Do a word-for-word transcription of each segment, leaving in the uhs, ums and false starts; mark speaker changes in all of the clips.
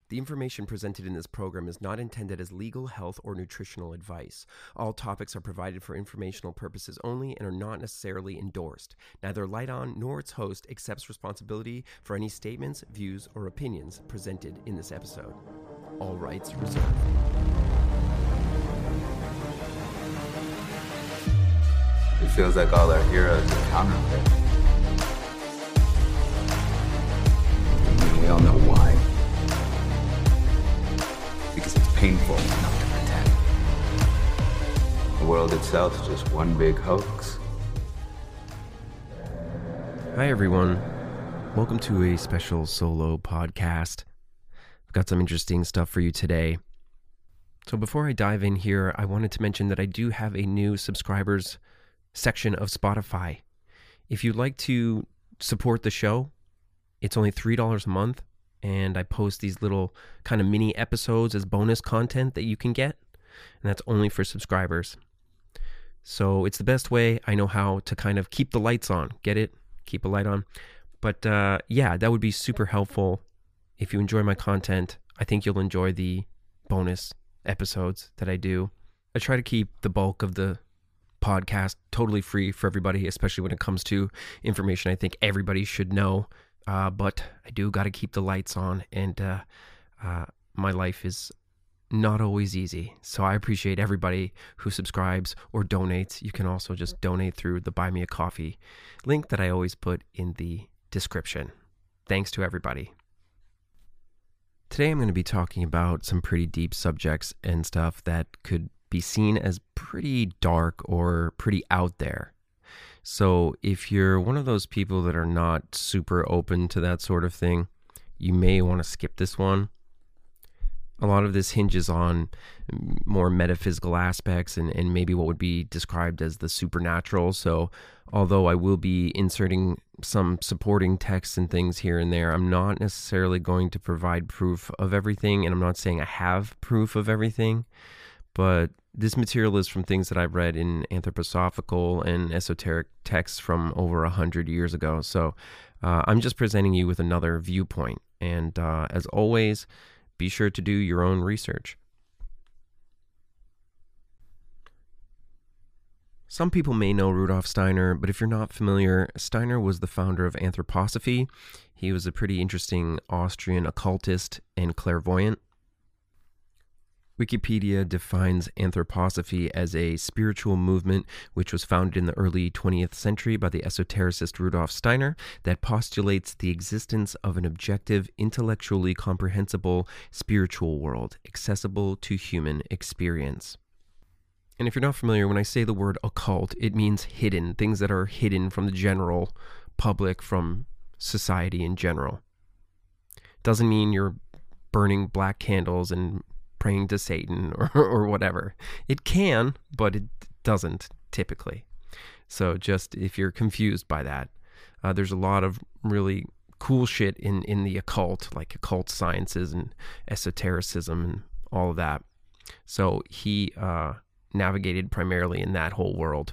Speaker 1: The information presented in this program is not intended as legal, health, or nutritional advice. All topics are provided for informational purposes only and are not necessarily endorsed. Neither Light On nor its host accepts responsibility for any statements, views, or opinions presented in this episode. All rights reserved.
Speaker 2: It feels like all our heroes are counterfeit. I mean, we all know why. Because it's painful not to pretend. The world itself is just one big hoax.
Speaker 1: Hi everyone. Welcome to a special solo podcast. I've got some interesting stuff for you today. So before I dive in here, I wanted to mention that I do have a new subscribers section of Spotify. If you'd like to support the show, it's only three dollars a month. And I post these little kind of mini episodes as bonus content that you can get. And that's only for subscribers. So it's the best way I know how to kind of keep the lights on. Get it? Keep a light on. But uh, yeah, that would be super helpful. If you enjoy my content, I think you'll enjoy the bonus episodes that I do. I try to keep the bulk of the podcast totally free for everybody, especially when it comes to information I think everybody should know. Uh, but I do got to keep the lights on, and uh, uh, my life is not always easy. So I appreciate everybody who subscribes or donates. You can also just donate through the Buy Me a Coffee link that I always put in the description. Thanks to everybody. Today I'm going to be talking about some pretty deep subjects and stuff that could be seen as pretty dark or pretty out there. So if you're one of those people that are not super open to that sort of thing, you may want to skip this one. A lot of this hinges on more metaphysical aspects and, and maybe what would be described as the supernatural. So although I will be inserting some supporting texts and things here and there, I'm not necessarily going to provide proof of everything, and I'm not saying I have proof of everything, but this material is from things that I've read in anthroposophical and esoteric texts from over a hundred years ago. So uh, I'm just presenting you with another viewpoint. And uh, as always, be sure to do your own research. Some people may know Rudolf Steiner, but if you're not familiar, Steiner was the founder of anthroposophy. He was a pretty interesting Austrian occultist and clairvoyant. Wikipedia defines anthroposophy as a spiritual movement which was founded in the early twentieth century by the esotericist Rudolf Steiner that postulates the existence of an objective, intellectually comprehensible spiritual world accessible to human experience. And if you're not familiar, when I say the word occult, it means hidden, things that are hidden from the general public, from society in general. Doesn't mean you're burning black candles and praying to Satan or, or whatever. It can, but it doesn't typically. So just if you're confused by that, uh, there's a lot of really cool shit in, in the occult, like occult sciences and esotericism and all of that. So he uh, navigated primarily in that whole world.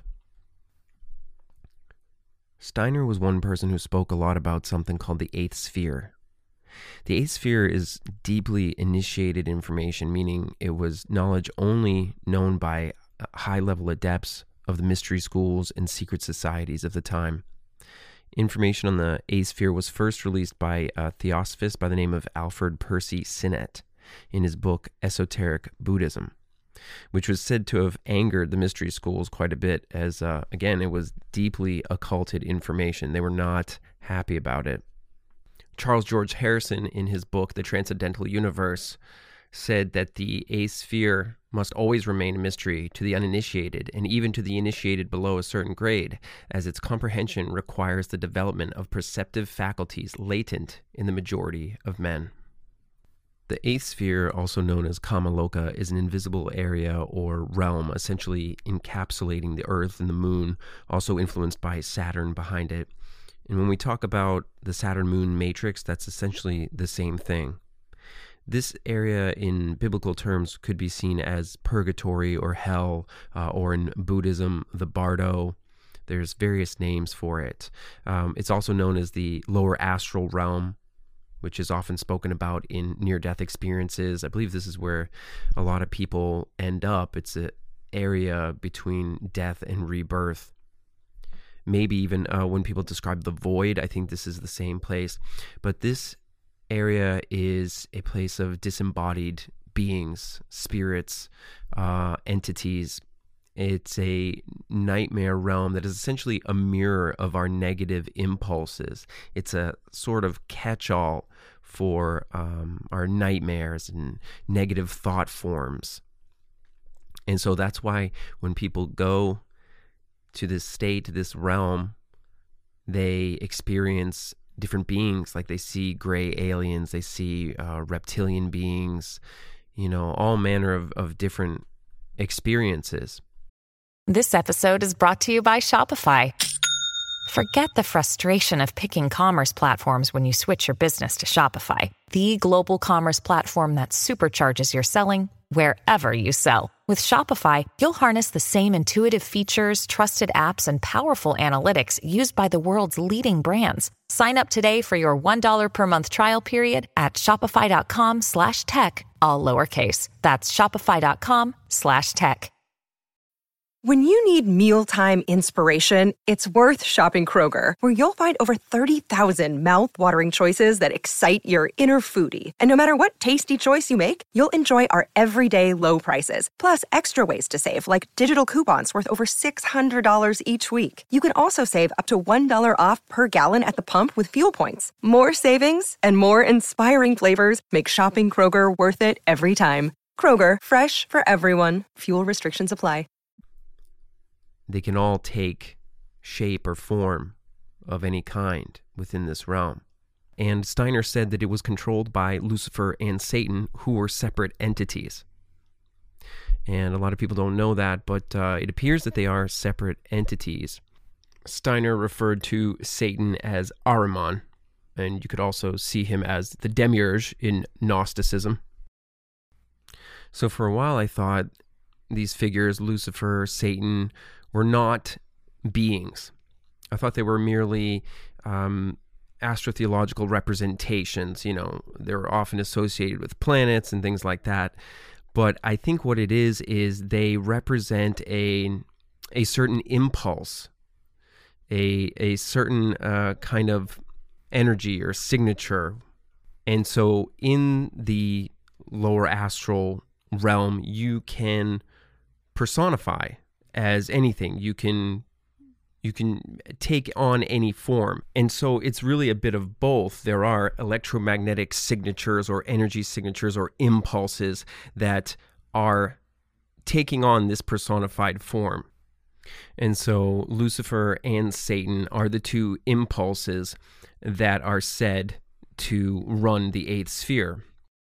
Speaker 1: Steiner was one person who spoke a lot about something called the eighth sphere. The eighth sphere is deeply initiated information, meaning it was knowledge only known by high-level adepts of the mystery schools and secret societies of the time. Information on the eighth sphere was first released by a theosophist by the name of Alfred Percy Sinnett in his book Esoteric Buddhism, which was said to have angered the mystery schools quite a bit as, uh, again, it was deeply occulted information. They were not happy about it. Charles George Harrison, in his book, The Transcendental Universe, said that the eighth sphere must always remain a mystery to the uninitiated and even to the initiated below a certain grade, as its comprehension requires the development of perceptive faculties latent in the majority of men. The eighth sphere, also known as Kamaloka, is an invisible area or realm essentially encapsulating the Earth and the Moon, also influenced by Saturn behind it. And when we talk about the Saturn-Moon matrix, that's essentially the same thing. This area in biblical terms could be seen as purgatory or hell, uh, or in Buddhism, the Bardo. There's various names for it. Um, it's also known as the lower astral realm, which is often spoken about in near-death experiences. I believe this is where a lot of people end up. It's an area between death and rebirth. Maybe even uh, when people describe the void, I think this is the same place. But this area is a place of disembodied beings, spirits, uh, entities. It's a nightmare realm that is essentially a mirror of our negative impulses. It's a sort of catch-all for um, our nightmares and negative thought forms. And so that's why when people go to this state, this realm, they experience different beings. Like they see gray aliens, they see uh, reptilian beings, you know, all manner of, of different experiences.
Speaker 3: This episode is brought to you by Shopify. Forget the frustration of picking commerce platforms when you switch your business to Shopify, the global commerce platform that supercharges your selling wherever you sell. With Shopify, you'll harness the same intuitive features, trusted apps, and powerful analytics used by the world's leading brands. Sign up today for your one dollar per month trial period at shopify.com slash tech, all lowercase. That's shopify.com slash tech.
Speaker 4: When you need mealtime inspiration, it's worth shopping Kroger, where you'll find over thirty thousand mouth-watering choices that excite your inner foodie. And no matter what tasty choice you make, you'll enjoy our everyday low prices, plus extra ways to save, like digital coupons worth over six hundred dollars each week. You can also save up to one dollar off per gallon at the pump with fuel points. More savings and more inspiring flavors make shopping Kroger worth it every time. Kroger, fresh for everyone. Fuel restrictions apply.
Speaker 1: They can all take shape or form of any kind within this realm. And Steiner said that it was controlled by Lucifer and Satan, who were separate entities. And a lot of people don't know that, but uh, it appears that they are separate entities. Steiner referred to Satan as Ahriman, and you could also see him as the Demiurge in Gnosticism. So for a while I thought these figures, Lucifer, Satan, were not beings. I thought they were merely um, astrotheological representations. You know, they were often associated with planets and things like that. But I think what it is, is they represent a a certain impulse, a, a certain uh, kind of energy or signature. And so in the lower astral realm, you can personify as anything. You can you can take on any form. And so it's really a bit of both. There are electromagnetic signatures or energy signatures or impulses that are taking on this personified form. And so Lucifer and Satan are the two impulses that are said to run the eighth sphere.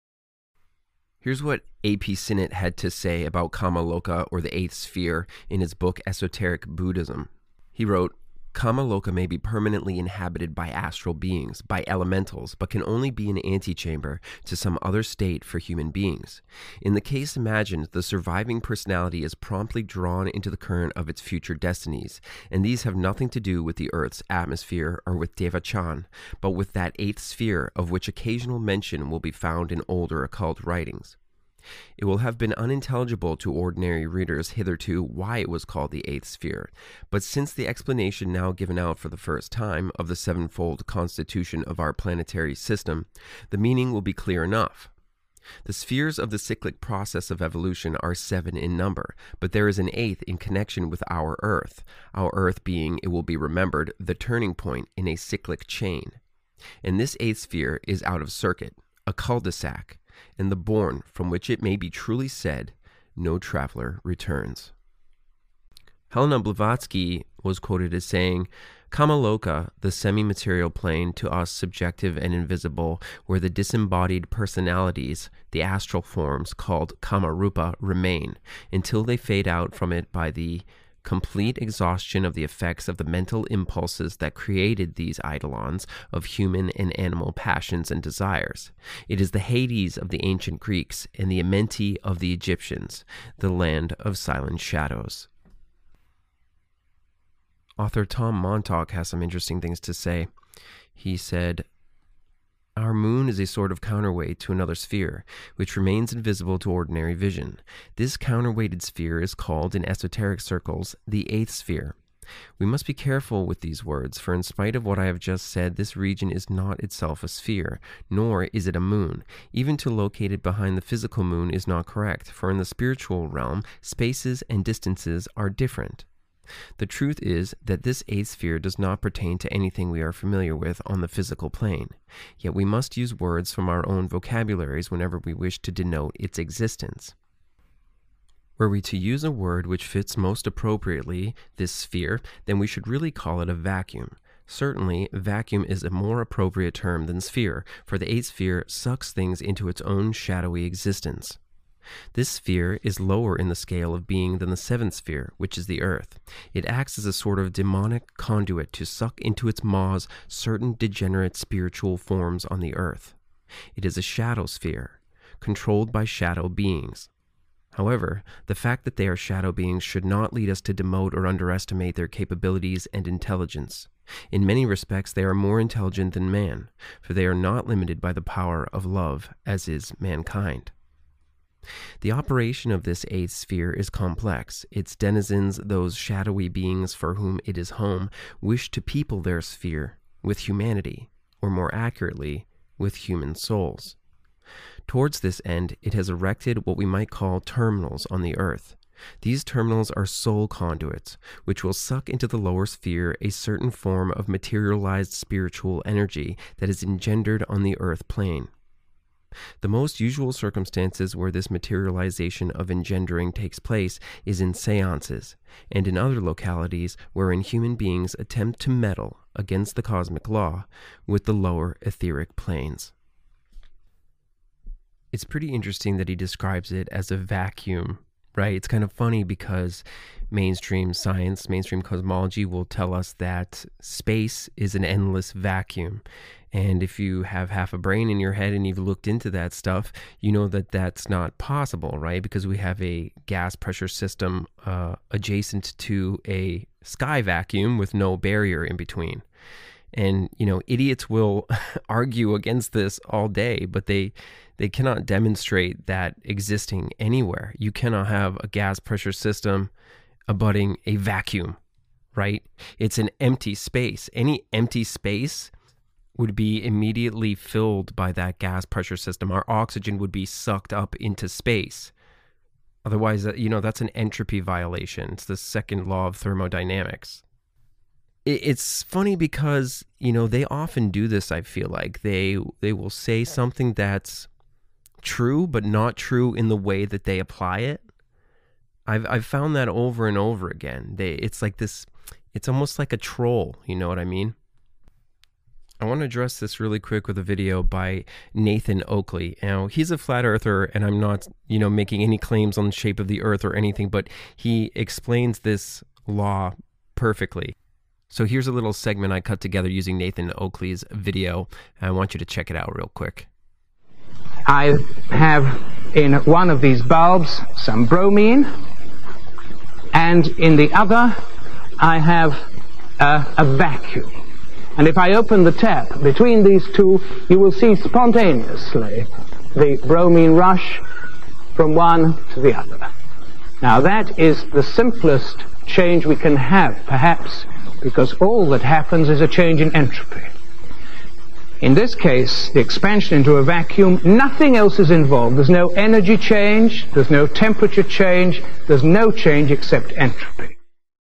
Speaker 1: Here's what A P Sinnett had to say about Kamaloka, or the eighth sphere, in his book Esoteric Buddhism. He wrote, Kamaloka may be permanently inhabited by astral beings, by elementals, but can only be an antechamber to some other state for human beings. In the case imagined, the surviving personality is promptly drawn into the current of its future destinies, and these have nothing to do with the Earth's atmosphere or with Devachan, but with that eighth sphere of which occasional mention will be found in older occult writings. It will have been unintelligible to ordinary readers hitherto why it was called the eighth sphere, but since the explanation now given out for the first time of the sevenfold constitution of our planetary system, the meaning will be clear enough. The spheres of the cyclic process of evolution are seven in number, but there is an eighth in connection with our Earth, our Earth being, it will be remembered, the turning point in a cyclic chain. And this eighth sphere is out of circuit, a cul-de-sac, and the bourne from which it may be truly said, no traveler returns. Helena Blavatsky was quoted as saying, Kamaloka, the semi-material plane, to us subjective and invisible, where the disembodied personalities, the astral forms called Kamarupa, remain, until they fade out from it by the complete exhaustion of the effects of the mental impulses that created these eidolons of human and animal passions and desires. It is the Hades of the ancient Greeks and the Amenti of the Egyptians, the land of silent shadows. Author Tom Montauk has some interesting things to say. He said, Our moon is a sort of counterweight to another sphere, which remains invisible to ordinary vision. This counterweighted sphere is called, in esoteric circles, the eighth sphere. We must be careful with these words, for in spite of what I have just said, this region is not itself a sphere, nor is it a moon. Even to locate it behind the physical moon is not correct, for in the spiritual realm, spaces and distances are different. The truth is that this eighth sphere does not pertain to anything we are familiar with on the physical plane. Yet we must use words from our own vocabularies whenever we wish to denote its existence. Were we to use a word which fits most appropriately this sphere, then we should really call it a vacuum. Certainly, vacuum is a more appropriate term than sphere, for the eighth sphere sucks things into its own shadowy existence. This sphere is lower in the scale of being than the seventh sphere, which is the earth. It acts as a sort of demonic conduit to suck into its maws certain degenerate spiritual forms on the earth. It is a shadow sphere, controlled by shadow beings. However, the fact that they are shadow beings should not lead us to demote or underestimate their capabilities and intelligence. In many respects, they are more intelligent than man, for they are not limited by the power of love, as is mankind. The operation of this eighth sphere is complex. Its denizens, those shadowy beings for whom it is home, wish to people their sphere with humanity, or more accurately, with human souls. Towards this end, it has erected what we might call terminals on the earth. These terminals are soul conduits, which will suck into the lower sphere a certain form of materialized spiritual energy that is engendered on the earth plane. The most usual circumstances where this materialization of engendering takes place is in seances, and in other localities wherein human beings attempt to meddle against the cosmic law with the lower etheric planes. It's pretty interesting that he describes it as a vacuum, right? It's kind of funny because mainstream science, mainstream cosmology will tell us that space is an endless vacuum. And if you have half a brain in your head and you've looked into that stuff, you know that that's not possible, right? Because we have a gas pressure system uh, adjacent to a sky vacuum with no barrier in between. And, you know, idiots will argue against this all day, but they they cannot demonstrate that existing anywhere. You cannot have a gas pressure system abutting a vacuum, right? It's an empty space. Any empty space would be immediately filled by that gas pressure system. Our oxygen would be sucked up into space. Otherwise, you know, that's an entropy violation. It's the second law of thermodynamics. It's funny because, you know, they often do this, I feel like. They they will say something that's true, but not true in the way that they apply it. I've I've found that over and over again. They it's like this, it's almost like a troll, you know what I mean? I want to address this really quick with a video by Nathan Oakley. Now, he's a flat earther, and I'm not, you know, making any claims on the shape of the earth or anything, but he explains this law perfectly. So here's a little segment I cut together using Nathan Oakley's video. I want you to check it out real quick.
Speaker 5: I have in one of these bulbs some bromine, and in the other I have uh, a vacuum. And if I open the tap between these two, you will see spontaneously the bromine rush from one to the other. Now that is the simplest change we can have, perhaps, because all that happens is a change in entropy. In this case, the expansion into a vacuum, nothing else is involved. There's no energy change, there's no temperature change, there's no change except entropy.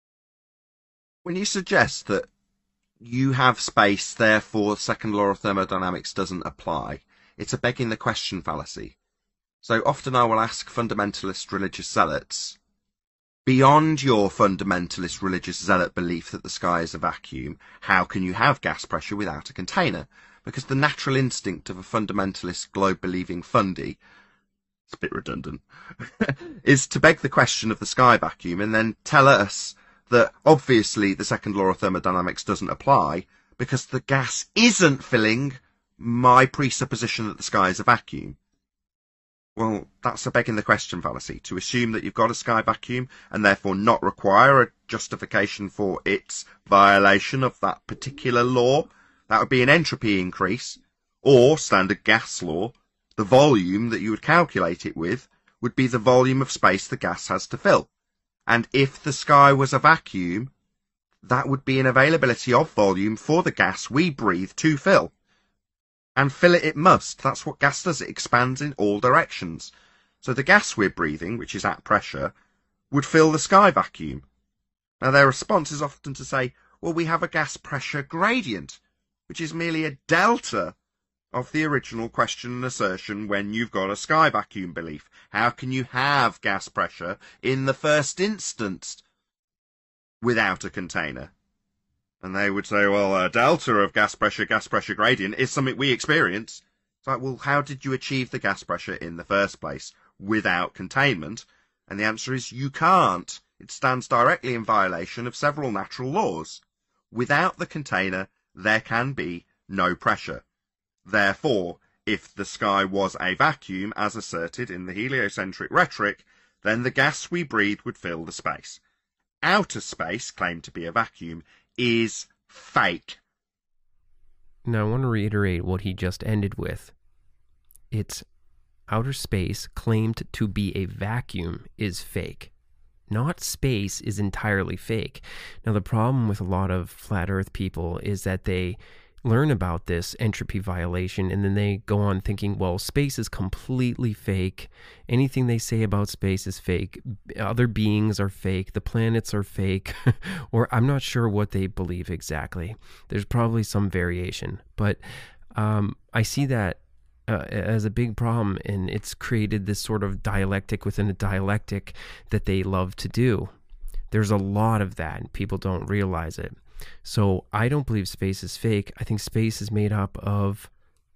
Speaker 6: When you suggest that you have space, therefore second law of thermodynamics doesn't apply, it's a begging the question fallacy. So often I will ask fundamentalist religious zealots, beyond your fundamentalist religious zealot belief that the sky is a vacuum, how can you have gas pressure without a container? Because the natural instinct of a fundamentalist globe-believing fundy, it's a bit redundant, is to beg the question of the sky vacuum and then tell us that obviously the second law of thermodynamics doesn't apply because the gas isn't filling my presupposition that the sky is a vacuum. Well, that's a begging the question fallacy, to assume that you've got a sky vacuum and therefore not require a justification for its violation of that particular law. That would be an entropy increase, Or, standard gas law, the volume that you would calculate it with would be the volume of space the gas has to fill. And if the sky was a vacuum, that would be an availability of volume for the gas we breathe to fill. And fill it it must. That's what gas does. It expands in all directions. So the gas we're breathing, which is at pressure, would fill the sky vacuum. Now their response is often to say, well, we have a gas pressure gradient, which is merely a delta of the original question and assertion when you've got a sky vacuum belief. How can you have gas pressure in the first instance without a container? And they would say, well, a delta of gas pressure, gas pressure gradient is something we experience. It's like, well, how did you achieve the gas pressure in the first place without containment? And the answer is you can't. It stands directly in violation of several natural laws. Without the container, there can be no pressure. Therefore, if the sky was a vacuum, as asserted in the heliocentric rhetoric, then the gas we breathe would fill the space. Outer space, claimed to be a vacuum, is fake.
Speaker 1: Now, I want to reiterate what he just ended with. It's outer space claimed to be a vacuum is fake. Not space is entirely fake. Now, the problem with a lot of flat earth people is that they learn about this entropy violation and then they go on thinking, well, space is completely fake. Anything they say about space is fake. Other beings are fake. The planets are fake. Or I'm not sure what they believe exactly. There's probably some variation. But um, I see that uh, as a big problem, and it's created this sort of dialectic within a dialectic that they love to do. There's a lot of that, and people don't realize it. So I don't believe space is fake. I think space is made up of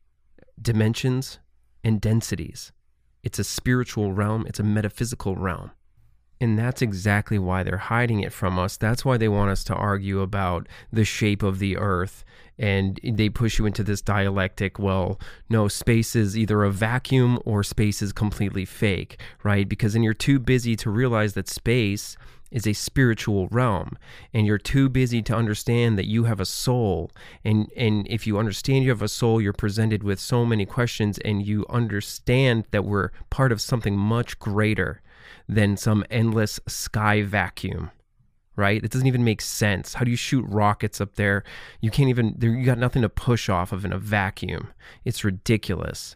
Speaker 1: dimensions and densities. It's a spiritual realm. It's a metaphysical realm. And that's exactly why they're hiding it from us. That's why they want us to argue about the shape of the earth. And they push you into this dialectic, well, no, space is either a vacuum or space is completely fake, right? Because then you're too busy to realize that space is a spiritual realm, and you're too busy to understand that you have a soul. And and if you understand you have a soul, you're presented with so many questions, and you understand that we're part of something much greater than some endless sky vacuum, right? It doesn't even make sense. How do you shoot rockets up there? You can't even, you got nothing to push off of in a vacuum. It's ridiculous.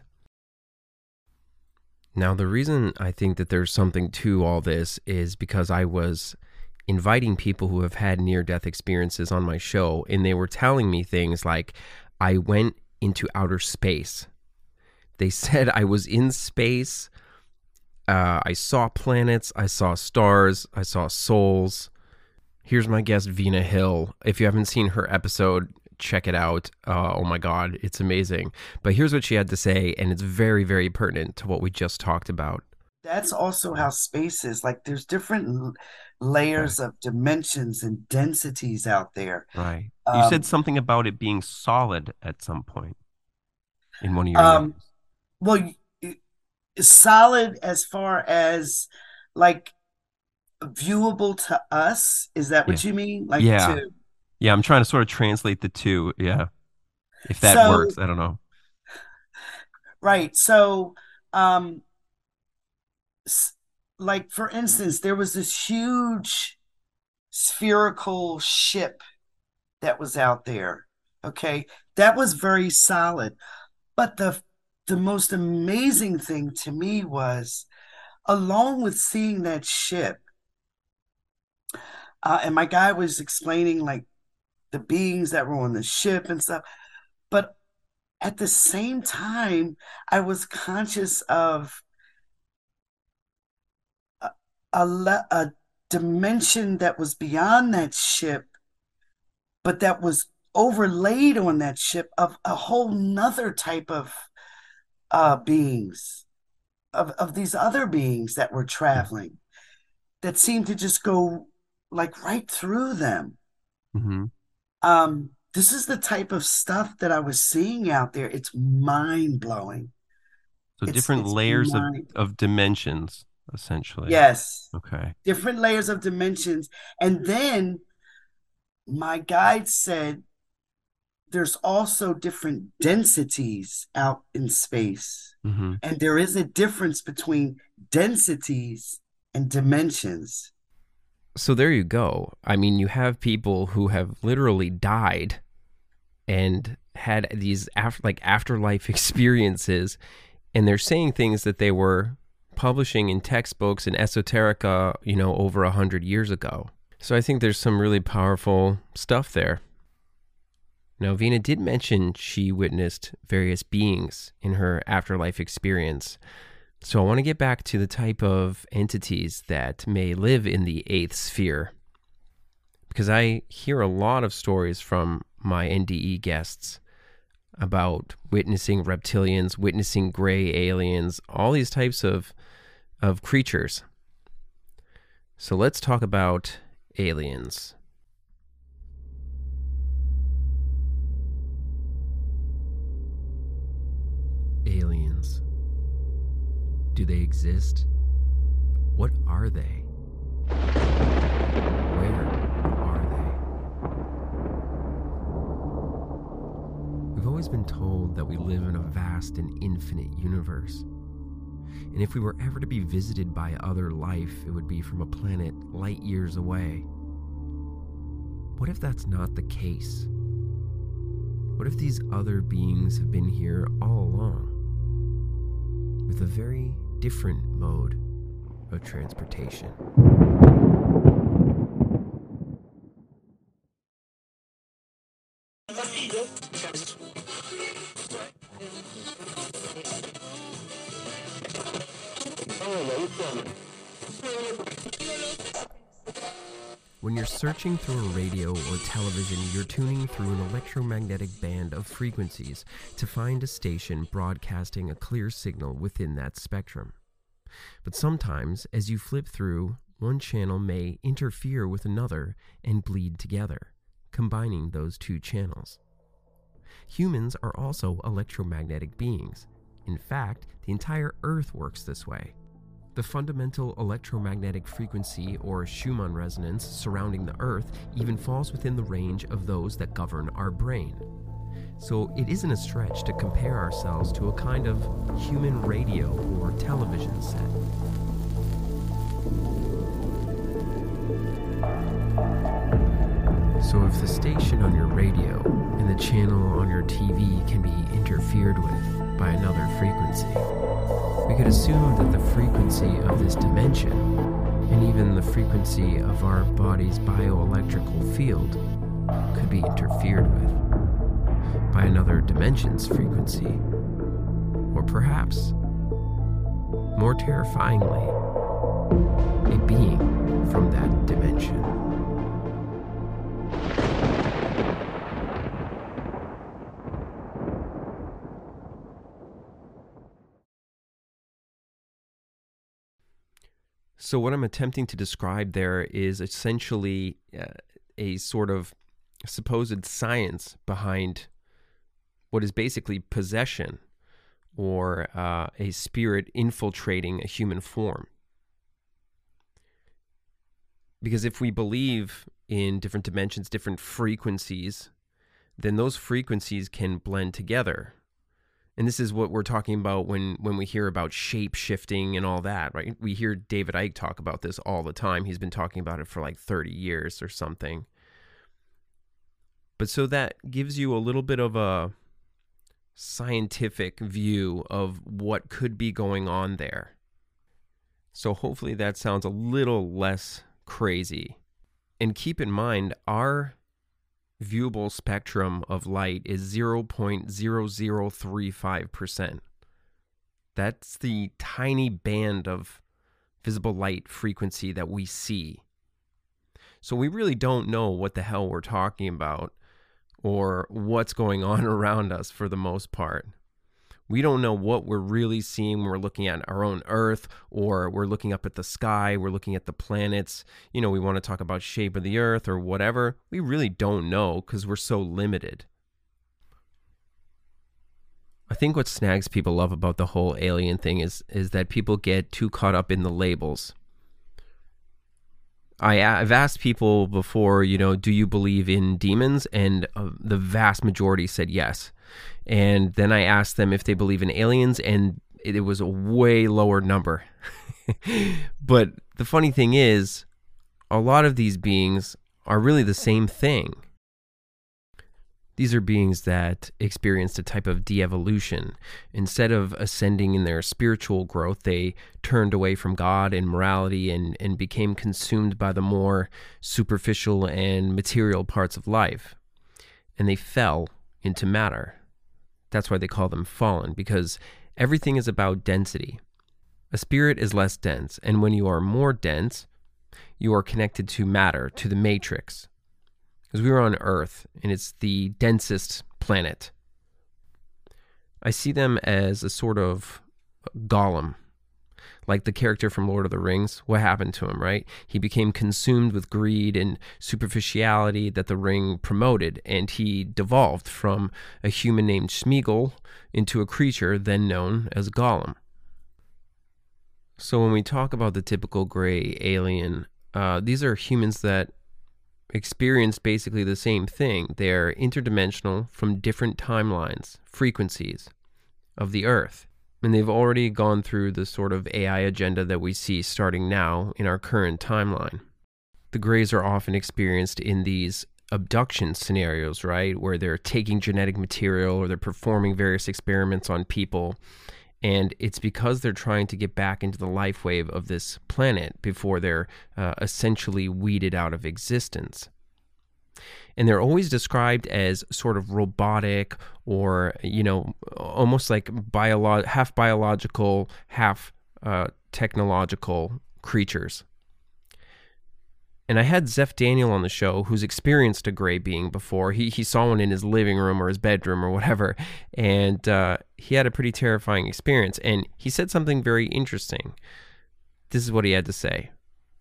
Speaker 1: Now, the reason I think that there's something to all this is because I was inviting people who have had near-death experiences on my show, and they were telling me things like, I went into outer space. They said I was in space. Uh, I saw planets. I saw stars. I saw souls. Here's my guest, Vina Hill. If you haven't seen her episode, check it out. Uh, oh my God, it's amazing. But here's what she had to say, and it's very, very pertinent to what we just talked about.
Speaker 7: That's also how space is. Like, there's different layers okay. of dimensions and densities out there.
Speaker 1: Right.
Speaker 7: Um,
Speaker 1: you said something about it being solid at some point in one of your
Speaker 7: um,
Speaker 1: videos.
Speaker 7: Well, solid as far as, like, viewable to us. Is that what
Speaker 1: yeah.
Speaker 7: you mean? Like,
Speaker 1: yeah.
Speaker 7: to...
Speaker 1: Yeah, I'm trying to sort of translate the two. Yeah. If that
Speaker 7: so,
Speaker 1: works, I don't know.
Speaker 7: Right. So, um, like, for instance, there was this huge spherical ship that was out there. Okay. That was very solid. But the, the most amazing thing to me was, along with seeing that ship, uh, and my guy was explaining, like, the beings that were on the ship and stuff. But at the same time, I was conscious of a, a, a dimension that was beyond that ship, but that was overlaid on that ship of a whole nother type of uh, beings, of, of these other beings that were traveling, that seemed to just go like right through them.
Speaker 1: Mm-hmm.
Speaker 7: Um, this is the type of stuff that I was seeing out there. It's mind-blowing.
Speaker 1: So
Speaker 7: it's,
Speaker 1: different
Speaker 7: it's
Speaker 1: layers of,
Speaker 7: mind-
Speaker 1: of dimensions, essentially.
Speaker 7: Yes.
Speaker 1: Okay.
Speaker 7: Different layers of dimensions. And then my guide said, there's also different densities out in space.
Speaker 1: Mm-hmm.
Speaker 7: And there is a difference between densities and dimensions.
Speaker 1: So there you go. I mean, you have people who have literally died and had these after, like afterlife experiences, and they're saying things that they were publishing in textbooks and esoterica, you know, over a hundred years ago. So I think there's some really powerful stuff there. Now, Veena did mention she witnessed various beings in her afterlife experience. So I want to get back to the type of entities that may live in the eighth sphere, because I hear a lot of stories from my N D E guests about witnessing reptilians, witnessing gray aliens, all these types of, of creatures. So let's talk about aliens. Aliens. Do they exist? What are they? Where are they? We've always been told that we live in a vast and infinite universe. And if we were ever to be visited by other life, it would be from a planet light years away. What if that's not the case? What if these other beings have been here all along, with a very different mode of transportation? When you're searching through a radio or television, you're tuning through an electromagnetic band of frequencies to find a station broadcasting a clear signal within that spectrum. But sometimes, as you flip through, one channel may interfere with another and bleed together, combining those two channels. Humans are also electromagnetic beings. In fact, the entire Earth works this way. The fundamental electromagnetic frequency, or Schumann resonance, surrounding the Earth even falls within the range of those that govern our brain. So it isn't a stretch to compare ourselves to a kind of human radio or television set. So if the station on your radio and the channel on your T V can be interfered with by another frequency, we could assume that the frequency of this dimension, and even the frequency of our body's bioelectrical field, could be interfered with by another dimension's frequency. Or perhaps, more terrifyingly, a being from that dimension. So what I'm attempting to describe there is essentially uh, a sort of supposed science behind what is basically possession, or uh, a spirit infiltrating a human form. Because if we believe in different dimensions, different frequencies, then those frequencies can blend together. And this is what we're talking about when, when we hear about shape-shifting and all that, right? We hear David Icke talk about this all the time. He's been talking about it for like thirty years or something. But so that gives you a little bit of a scientific view of what could be going on there. So hopefully that sounds a little less crazy. And keep in mind, our viewable spectrum of light is zero point zero zero three five percent. That's the tiny band of visible light frequency that we see. So we really don't know what the hell we're talking about or what's going on around us for the most part. We don't know what we're really seeing when we're looking at our own Earth, or we're looking up at the sky, we're looking at the planets. You know, we want to talk about shape of the Earth or whatever. We really don't know because we're so limited. I think what snags people love about the whole alien thing is, is that people get too caught up in the labels. I, I've asked people before, you know, do you believe in demons? And uh, the vast majority said yes. And then I asked them if they believe in aliens, and it, it was a way lower number. But the funny thing is, a lot of these beings are really the same thing. These are beings that experienced a type of de-evolution. Instead of ascending in their spiritual growth, they turned away from God and morality and, and became consumed by the more superficial and material parts of life. And they fell into matter. That's why they call them fallen, because everything is about density. A spirit is less dense, and when you are more dense, you are connected to matter, to the matrix. Because we were on Earth, and it's the densest planet. I see them as a sort of golem, like the character from Lord of the Rings. What happened to him, right? He became consumed with greed and superficiality that the ring promoted, and he devolved from a human named Smeagol into a creature then known as Gollum. So when we talk about the typical gray alien, uh, these are humans that experience basically the same thing. They're interdimensional from different timelines, frequencies of the Earth. And they've already gone through the sort of A I agenda that we see starting now in our current timeline. The Greys are often experienced in these abduction scenarios, right? Where they're taking genetic material or they're performing various experiments on people. And it's because they're trying to get back into the life wave of this planet before they're uh, essentially weeded out of existence. And they're always described as sort of robotic or, you know, almost like biolo- half biological, half uh, technological creatures. And I had Zeph Daniel on the show, who's experienced a gray being before. He he saw one in his living room or his bedroom or whatever, and uh, he had a pretty terrifying experience. And he said something very interesting. This is what he had to say.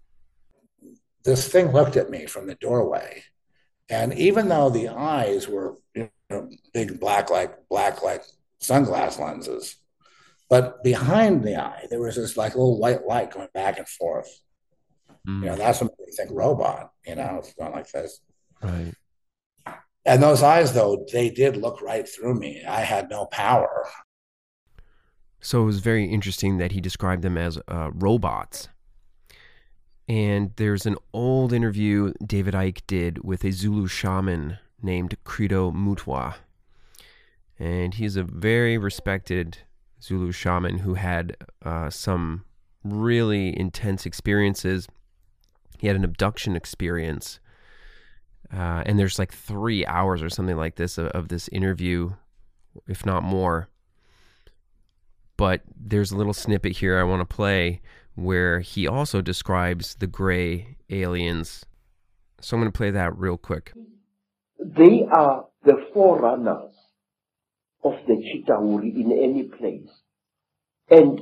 Speaker 8: This thing looked at me from the doorway, and even though the eyes were, you know, big black like black like sunglass lenses, but behind the eye there was this like little white light going back and forth. You know, that's what you think robot, you know, it's going like this.
Speaker 1: Right.
Speaker 8: And those eyes, though, they did look right through me. I had no power.
Speaker 1: So it was very interesting that he described them as uh, robots. And there's an old interview David Icke did with a Zulu shaman named Credo Mutwa. And he's a very respected Zulu shaman who had uh, some really intense experiences. He had an abduction experience, uh, and there's like three hours or something like this of, of this interview, if not more. But there's a little snippet here I want to play where he also describes the gray aliens. So I'm going to play that real quick.
Speaker 9: They are the forerunners of the Chitauri in any place. And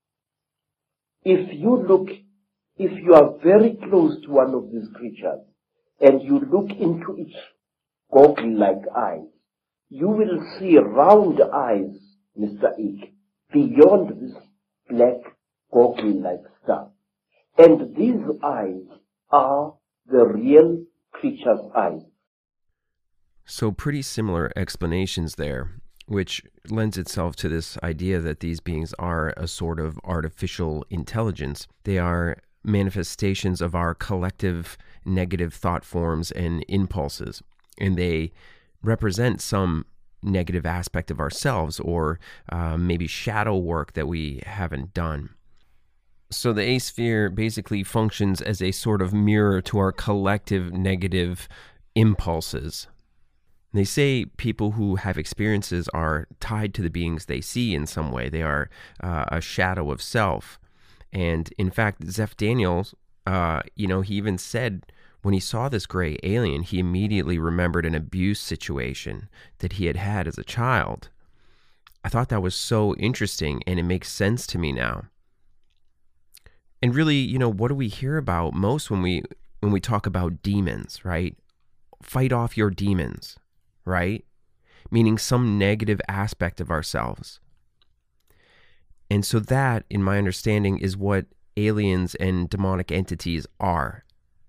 Speaker 9: if you look If you are very close to one of these creatures and you look into its goggle-like eyes, you will see round eyes, Mister Icke, beyond this black goggle-like stuff. And these eyes are the real creature's eyes.
Speaker 1: So pretty similar explanations there, which lends itself to this idea that these beings are a sort of artificial intelligence. They are manifestations of our collective negative thought forms and impulses, and they represent some negative aspect of ourselves or uh, maybe shadow work that we haven't done. So the A-sphere basically functions as a sort of mirror to our collective negative impulses. They say people who have experiences are tied to the beings they see in some way. They are uh, a shadow of self. And in fact, Zeph Daniels, uh, you know, he even said when he saw this gray alien, he immediately remembered an abuse situation that he had had as a child. I thought that was so interesting, and it makes sense to me now. And really, you know, what do we hear about most when we when we talk about demons, right? Fight off your demons, right? Meaning some negative aspect of ourselves. And so that, in my understanding, is what aliens and demonic entities are.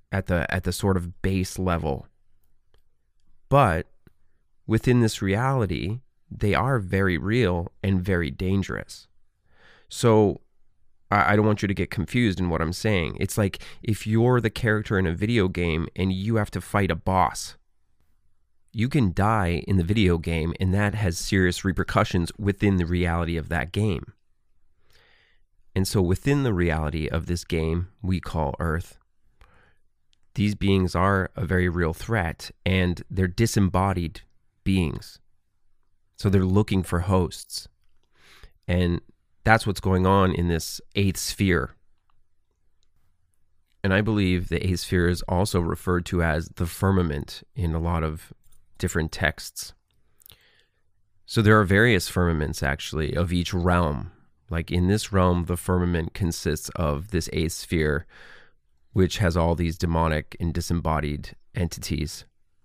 Speaker 1: at the at the sort of base level. But within this reality, they are very real and very dangerous. So I, I don't want you to get confused in what I'm saying. It's like if you're the character in a video game and you have to fight a boss, you can die in the video game, and that has serious repercussions within the reality of that game. And so within the reality of this game we call Earth, these beings are a very real threat, and they're disembodied beings. So they're looking for hosts. And that's what's going on in this eighth sphere. And I believe the eighth sphere is also referred to as the firmament in a lot of different texts. So there are various firmaments, actually, of each realm. Like in this realm, the firmament consists of this eighth sphere, which has all these demonic and disembodied entities.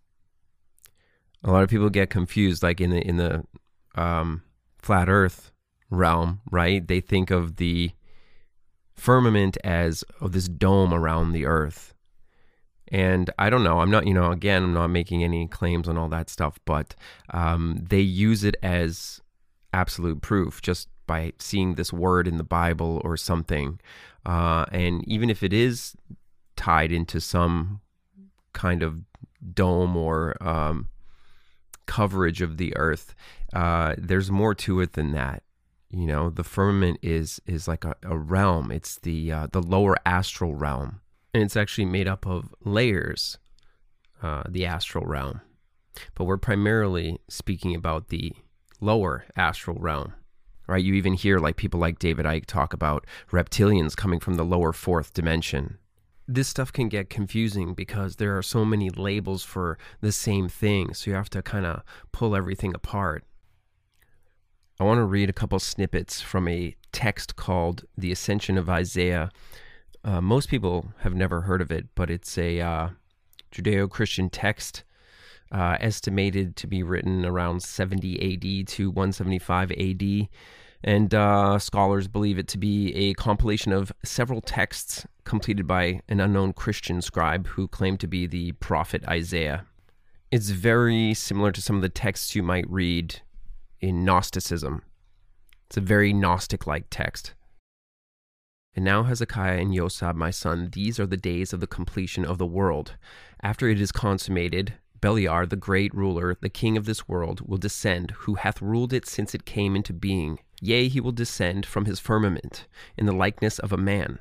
Speaker 1: A lot of people get confused, like in the in the um, flat Earth realm, right? They think of the firmament as oh, this dome around the Earth. And I don't know, I'm not, you know, again, I'm not making any claims on all that stuff, but um, they use it as absolute proof just by seeing this word in the Bible or something. Uh, and even if it is tied into some kind of dome or um, coverage of the Earth, uh, there's more to it than that. You know, the firmament is is like a, a realm. It's the uh, the lower astral realm. And it's actually made up of layers, uh, the astral realm. But we're primarily speaking about the lower astral realm, right? You even hear like people like David Icke talk about reptilians coming from the lower fourth dimension. This stuff can get confusing because there are so many labels for the same thing, so you have to kind of pull everything apart. I want to read a couple snippets from a text called The Ascension of Isaiah. Uh, most people have never heard of it, but it's a uh, Judeo-Christian text uh, estimated to be written around seventy A D to one seventy-five A D, and uh, scholars believe it to be a compilation of several texts completed by an unknown Christian scribe who claimed to be the prophet Isaiah. It's very similar to some of the texts you might read in Gnosticism. It's a very Gnostic-like text. And now, Hezekiah and Yosab, my son, these are the days of the completion of the world. After it is consummated, Beliar, the great ruler, the king of this world, will descend, who hath ruled it since it came into being. Yea, he will descend from his firmament, in the likeness of a man.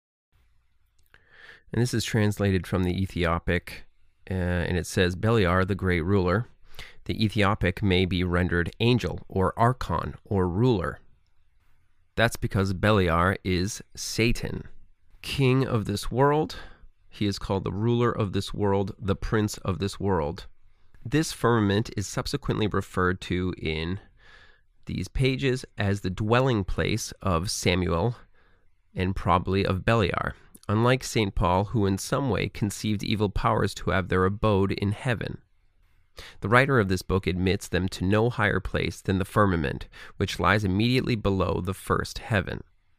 Speaker 1: And this is translated from the Ethiopic, uh, and it says, Beliar, the great ruler. The Ethiopic may be rendered angel, or archon, or ruler. That's because Beliar is Satan, king of this world. He is called the ruler of this world, the prince of this world. This firmament is subsequently referred to in these pages as the dwelling place of Samuel and probably of Beliar, unlike Saint Paul, who in some way conceived evil powers to have their abode in heaven. The writer of this book admits them to no higher place than the firmament, which lies immediately below the first heaven.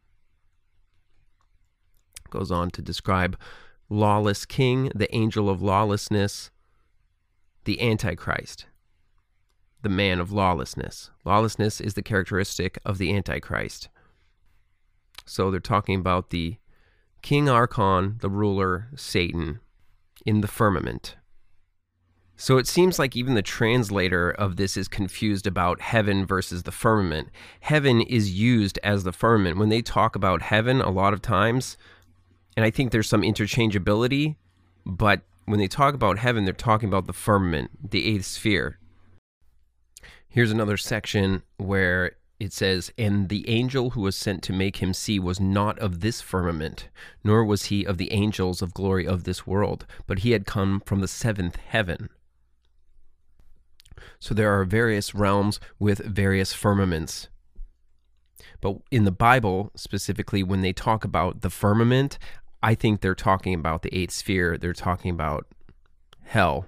Speaker 1: Goes on to describe lawless king, the angel of lawlessness, the Antichrist, the man of lawlessness. Lawlessness is the characteristic of the Antichrist. So they're talking about the king archon, the ruler, Satan, in the firmament. So it seems like even the translator of this is confused about heaven versus the firmament. Heaven is used as the firmament. When they talk about heaven a lot of times, and I think there's some interchangeability, but when they talk about heaven, they're talking about the firmament, the eighth sphere. Here's another section where it says, And the angel who was sent to make him see was not of this firmament, nor was he of the angels of glory of this world, but he had come from the seventh heaven. So there are various realms with various firmaments. But in the Bible, specifically, when they talk about the firmament, I think they're talking about the eighth sphere. They're talking about hell,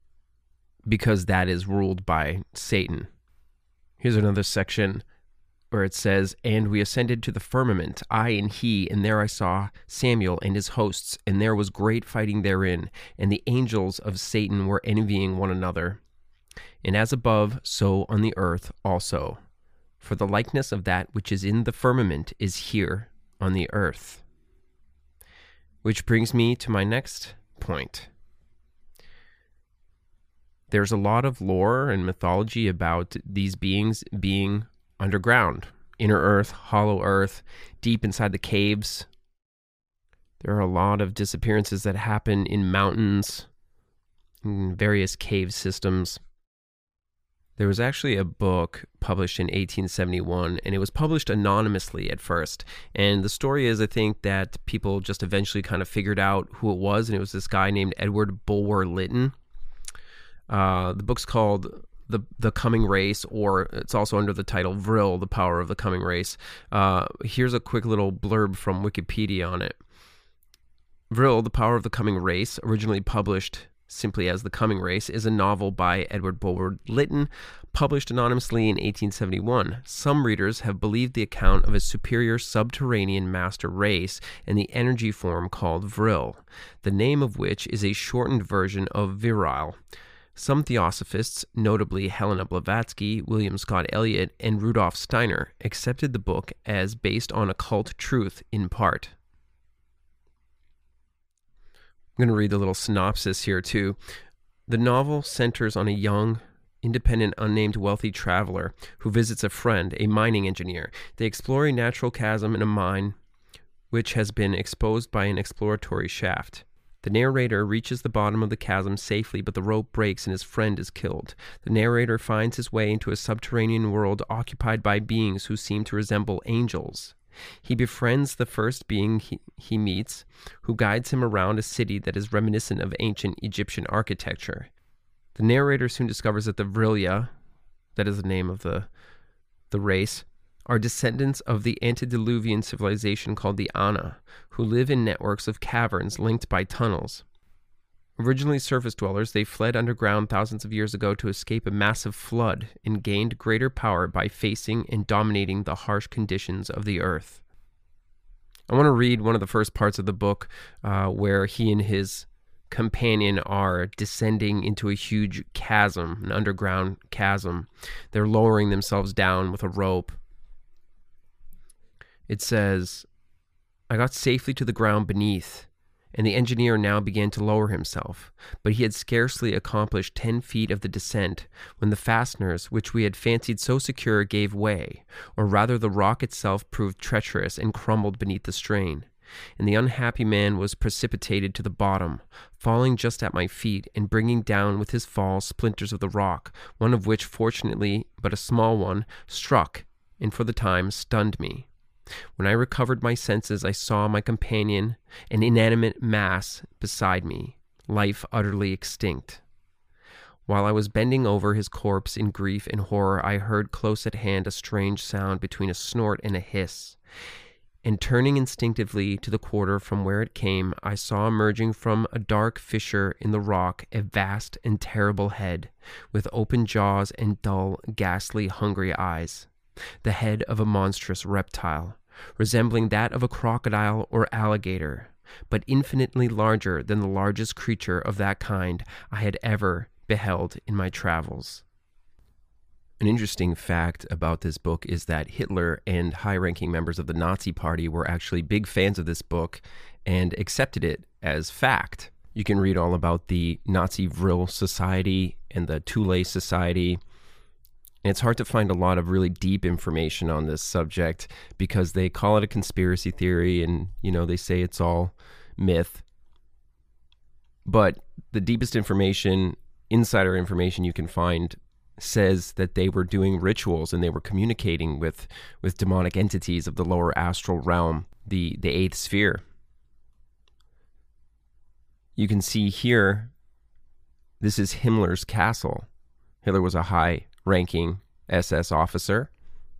Speaker 1: because that is ruled by Satan. Here's another section where it says, "And we ascended to the firmament, I and he, and there I saw Samuel and his hosts, and there was great fighting therein, and the angels of Satan were envying one another. And as above, so on the earth also. For the likeness of that which is in the firmament is here on the earth." Which brings me to my next point. There's a lot of lore and mythology about these beings being underground, inner earth, hollow earth, deep inside the caves. There are a lot of disappearances that happen in mountains, in various cave systems. There was actually a book published in eighteen seventy-one, and it was published anonymously at first. And the story is, I think, that people just eventually kind of figured out who it was, and it was this guy named Edward Bulwer Lytton. Uh, the book's called The The Coming Race, or it's also under the title Vril, The Power of the Coming Race. Uh, here's a quick little blurb from Wikipedia on it. Vril, The Power of the Coming Race, originally published simply as The Coming Race, is a novel by Edward Bulwer Lytton, published anonymously in eighteen seventy-one. Some readers have believed the account of a superior subterranean master race and the energy form called Vril, the name of which is a shortened version of virile. Some theosophists, notably Helena Blavatsky, William Scott Elliott, and Rudolf Steiner, accepted the book as based on occult truth in part. I'm going to read the little synopsis here too. The novel centers on a young, independent, unnamed wealthy traveler who visits a friend, a mining engineer. They explore a natural chasm in a mine which has been exposed by an exploratory shaft. The narrator reaches the bottom of the chasm safely, but the rope breaks and his friend is killed. The narrator finds his way into a subterranean world occupied by beings who seem to resemble angels. He befriends the first being he, he meets, who guides him around a city that is reminiscent of ancient Egyptian architecture. The narrator soon discovers that the Vrilia, that is the name of the, the race, are descendants of the antediluvian civilization called the Ana, who live in networks of caverns linked by tunnels. Originally surface dwellers, they fled underground thousands of years ago to escape a massive flood and gained greater power by facing and dominating the harsh conditions of the earth. I want to read one of the first parts of the book uh, where he and his companion are descending into a huge chasm, an underground chasm. They're lowering themselves down with a rope. It says, "I got safely to the ground beneath, and the engineer now began to lower himself, but he had scarcely accomplished ten feet of the descent when the fasteners, which we had fancied so secure, gave way, or rather the rock itself proved treacherous and crumbled beneath the strain, and the unhappy man was precipitated to the bottom, falling just at my feet and bringing down with his fall splinters of the rock, one of which, fortunately but a small one, struck and for the time stunned me. When I recovered my senses, I saw my companion, an inanimate mass beside me, life utterly extinct. While I was bending over his corpse in grief and horror, I heard close at hand a strange sound between a snort and a hiss, and turning instinctively to the quarter from where it came, I saw emerging from a dark fissure in the rock a vast and terrible head, with open jaws and dull, ghastly, hungry eyes. The head of a monstrous reptile, resembling that of a crocodile or alligator, but infinitely larger than the largest creature of that kind I had ever beheld in my travels. An interesting fact about this book is that Hitler and high-ranking members of the Nazi Party were actually big fans of this book and accepted it as fact. You can read all about the Nazi Vril Society and the Thule Society. And it's hard to find a lot of really deep information on this subject because they call it a conspiracy theory and, you know, they say it's all myth. But the deepest information, insider information you can find, says that they were doing rituals and they were communicating with, with demonic entities of the lower astral realm, the, the eighth sphere. You can see here, this is Himmler's castle. Hitler was a high ranking S S officer.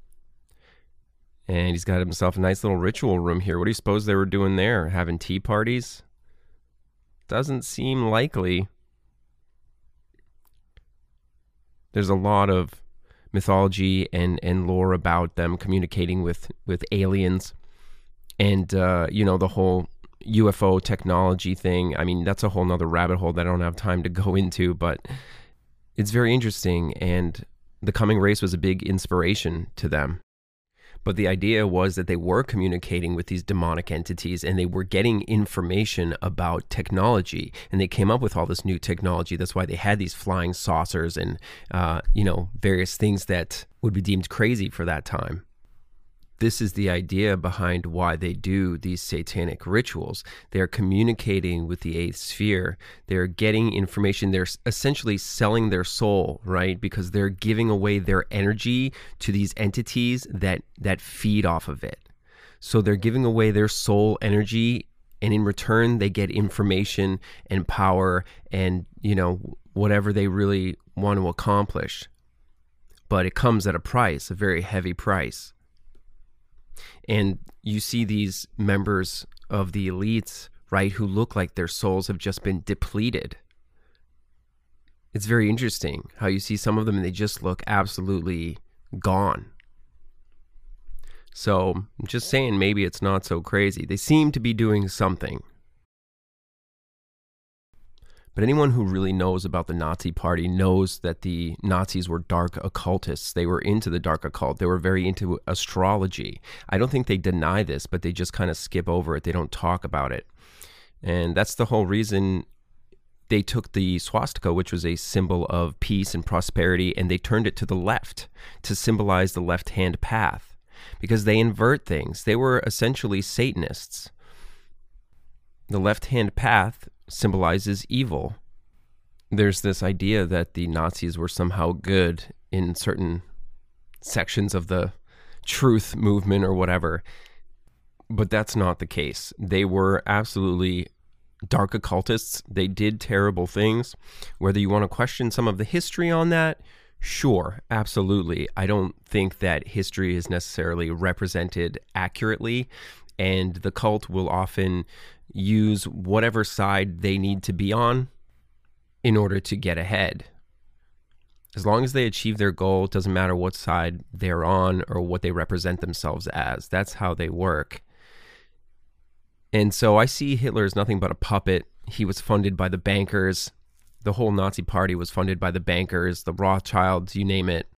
Speaker 1: And he's got himself a nice little ritual room here. What do you suppose they were doing there? Having tea parties? Doesn't seem likely. There's a lot of mythology and, and lore about them communicating with, with aliens. And, uh, you know, the whole U F O technology thing. I mean, that's a whole nother rabbit hole that I don't have time to go into, but it's very interesting. And the coming race was a big inspiration to them. But the idea was that they were communicating with these demonic entities and they were getting information about technology, and they came up with all this new technology. That's why they had these flying saucers and, uh, you know, various things that would be deemed crazy for that time. This is the idea behind why they do these satanic rituals. They're communicating with the eighth sphere. They're getting information. They're essentially selling their soul, right? Because they're giving away their energy to these entities that, that feed off of it. So they're giving away their soul energy, and in return, they get information and power and, you know, whatever they really want to accomplish. But it comes at a price, a very heavy price. And you see these members of the elites, right, who look like their souls have just been depleted. It's very interesting how you see some of them and they just look absolutely gone. So I'm just saying, maybe it's not so crazy. They seem to be doing something. But anyone who really knows about the Nazi Party knows that the Nazis were dark occultists. They were into the dark occult. They were very into astrology. I don't think they deny this, but they just kind of skip over it. They don't talk about it. And that's the whole reason they took the swastika, which was a symbol of peace and prosperity, and they turned it to the left to symbolize the left-hand path, because they invert things. They were essentially Satanists. The left-hand path symbolizes evil. There's this idea that the Nazis were somehow good in certain sections of the truth movement or whatever, but that's not the case. They were absolutely dark occultists. They did terrible things. Whether you want to question some of the history on that, sure, absolutely. I don't think that history is necessarily represented accurately, and the cult will often use whatever side they need to be on in order to get ahead. As long as they achieve their goal, it doesn't matter what side they're on or what they represent themselves as. That's how they work. And so I see Hitler as nothing but a puppet. He was funded by the bankers. The whole Nazi Party was funded by the bankers, the Rothschilds, you name it.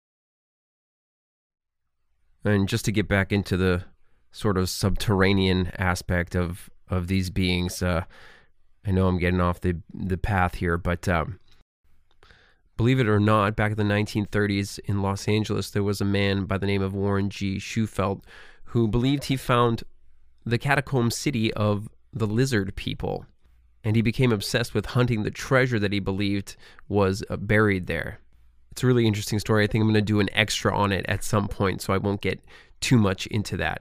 Speaker 1: And just to get back into the sort of subterranean aspect of of these beings. Uh, I know I'm getting off the, the path here, but um, believe it or not, back in the nineteen thirties in Los Angeles, there was a man by the name of Warren G. Shufelt who believed he found the catacomb city of the lizard people, and he became obsessed with hunting the treasure that he believed was uh, buried there. It's a really interesting story. I think I'm going to do an extra on it at some point, so I won't get too much into that.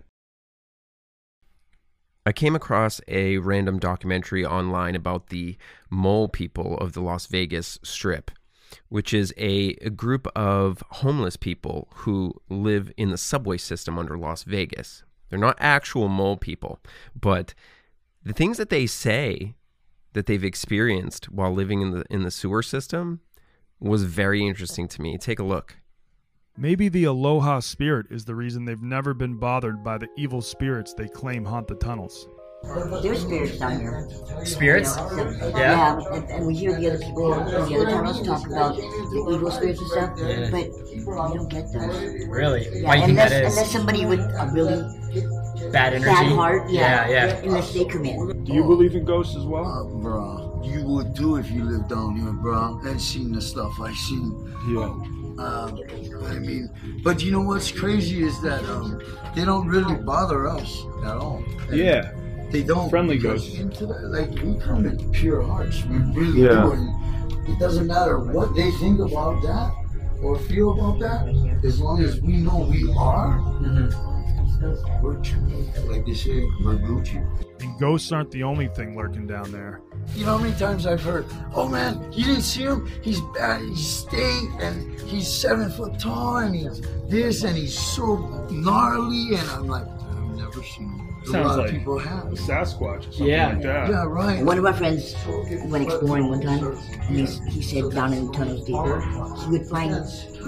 Speaker 1: I came across a random documentary online about the Mole people of the Las Vegas Strip, which is a, a group of homeless people who live in the subway system under Las Vegas. They're not actual mole people, but the things that they say that they've experienced while living in the in the sewer system was very interesting to me. Take a look.
Speaker 10: Maybe the Aloha spirit is the reason they've never been bothered by the evil spirits they claim haunt the tunnels.
Speaker 11: There's spirits down here.
Speaker 12: Spirits?
Speaker 11: You know, so,
Speaker 12: yeah.
Speaker 11: Yeah, and, and we hear the other people in the other tunnels talk about the evil spirits and stuff, yeah. But we don't get those.
Speaker 12: Really?
Speaker 11: Yeah,
Speaker 12: Why do you
Speaker 11: unless,
Speaker 12: think that is?
Speaker 11: Unless somebody with a really
Speaker 12: bad energy,
Speaker 11: bad heart, yeah,
Speaker 12: yeah, yeah.
Speaker 11: Unless they come in.
Speaker 10: Do you believe in ghosts as well?
Speaker 13: Uh, bro, you would too if you lived down here, bro, and seen the stuff I seen.
Speaker 10: Yeah.
Speaker 13: Um, I mean, but you know what's crazy is that um, they don't really bother us at all. And
Speaker 10: yeah.
Speaker 13: They don't.
Speaker 10: Friendly ghosts.
Speaker 13: Into the, like, we come in pure hearts. We really
Speaker 10: yeah.
Speaker 13: do. And it doesn't matter what they think about that or feel about that, as long as we know we are, mm-hmm. we're true. Like they say, we're Gucci.
Speaker 10: And ghosts aren't the only thing lurking down there.
Speaker 13: You know how many times I've heard, oh man, you didn't see him? He's bad, he's state, and he's seven foot tall, and he's this, and he's so gnarly, and I'm like, I've never seen him. A
Speaker 10: Sounds
Speaker 13: lot
Speaker 10: like
Speaker 13: of people have.
Speaker 10: Sasquatch or something
Speaker 12: yeah.
Speaker 10: like that.
Speaker 13: Yeah, right.
Speaker 11: One of our friends went exploring one time, and he, he said down in the tunnels deeper, he would find like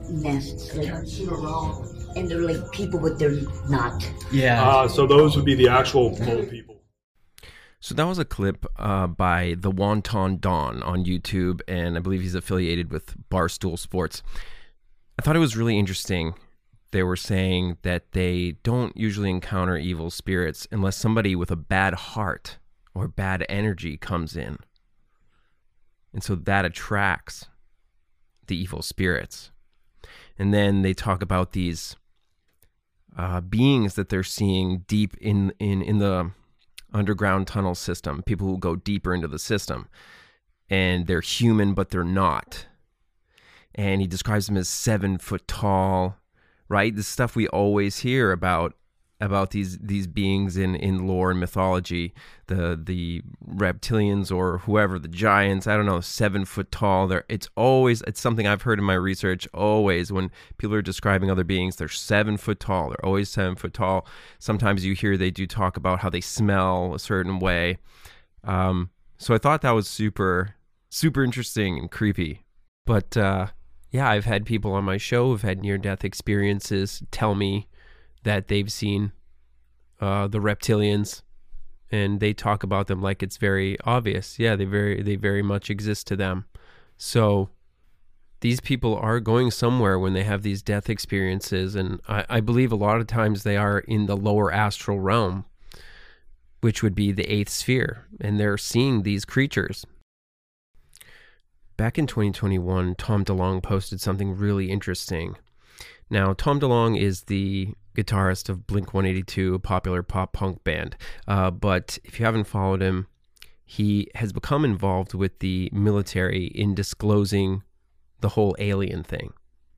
Speaker 11: nests. Like, and they're like people, but they're not.
Speaker 10: Yeah. Uh, so those would be the actual mole people.
Speaker 1: So that was a clip uh, by the Wonton Don on YouTube, and I believe he's affiliated with Barstool Sports. I thought it was really interesting. They were saying that they don't usually encounter evil spirits unless somebody with a bad heart or bad energy comes in. And so that attracts the evil spirits. And then they talk about these uh, beings that they're seeing deep in, in, in the underground tunnel system, people who go deeper into the system. And they're human, but they're not. And he describes them as seven foot tall, right? The stuff we always hear about about these these beings in, in lore and mythology, the the reptilians or whoever, the giants, I don't know, seven foot tall. They're, it's always, it's something I've heard in my research, always when people are describing other beings, they're seven foot tall. They're always seven foot tall. Sometimes you hear they do talk about how they smell a certain way. Um, so I thought that was super, super interesting and creepy. But uh, yeah, I've had people on my show who've had near-death experiences tell me that they've seen uh, the reptilians, and they talk about them like it's very obvious. Yeah, they very they very much exist to them. So these people are going somewhere when they have these death experiences, and I, I believe a lot of times they are in the lower astral realm, which would be the eighth sphere, and they're seeing these creatures. Back in twenty twenty-one, Tom DeLonge posted something really interesting. Now, Tom DeLonge is the guitarist of Blink one eighty-two, a popular pop punk band. Uh, but if you haven't followed him, he has become involved with the military in disclosing the whole alien thing.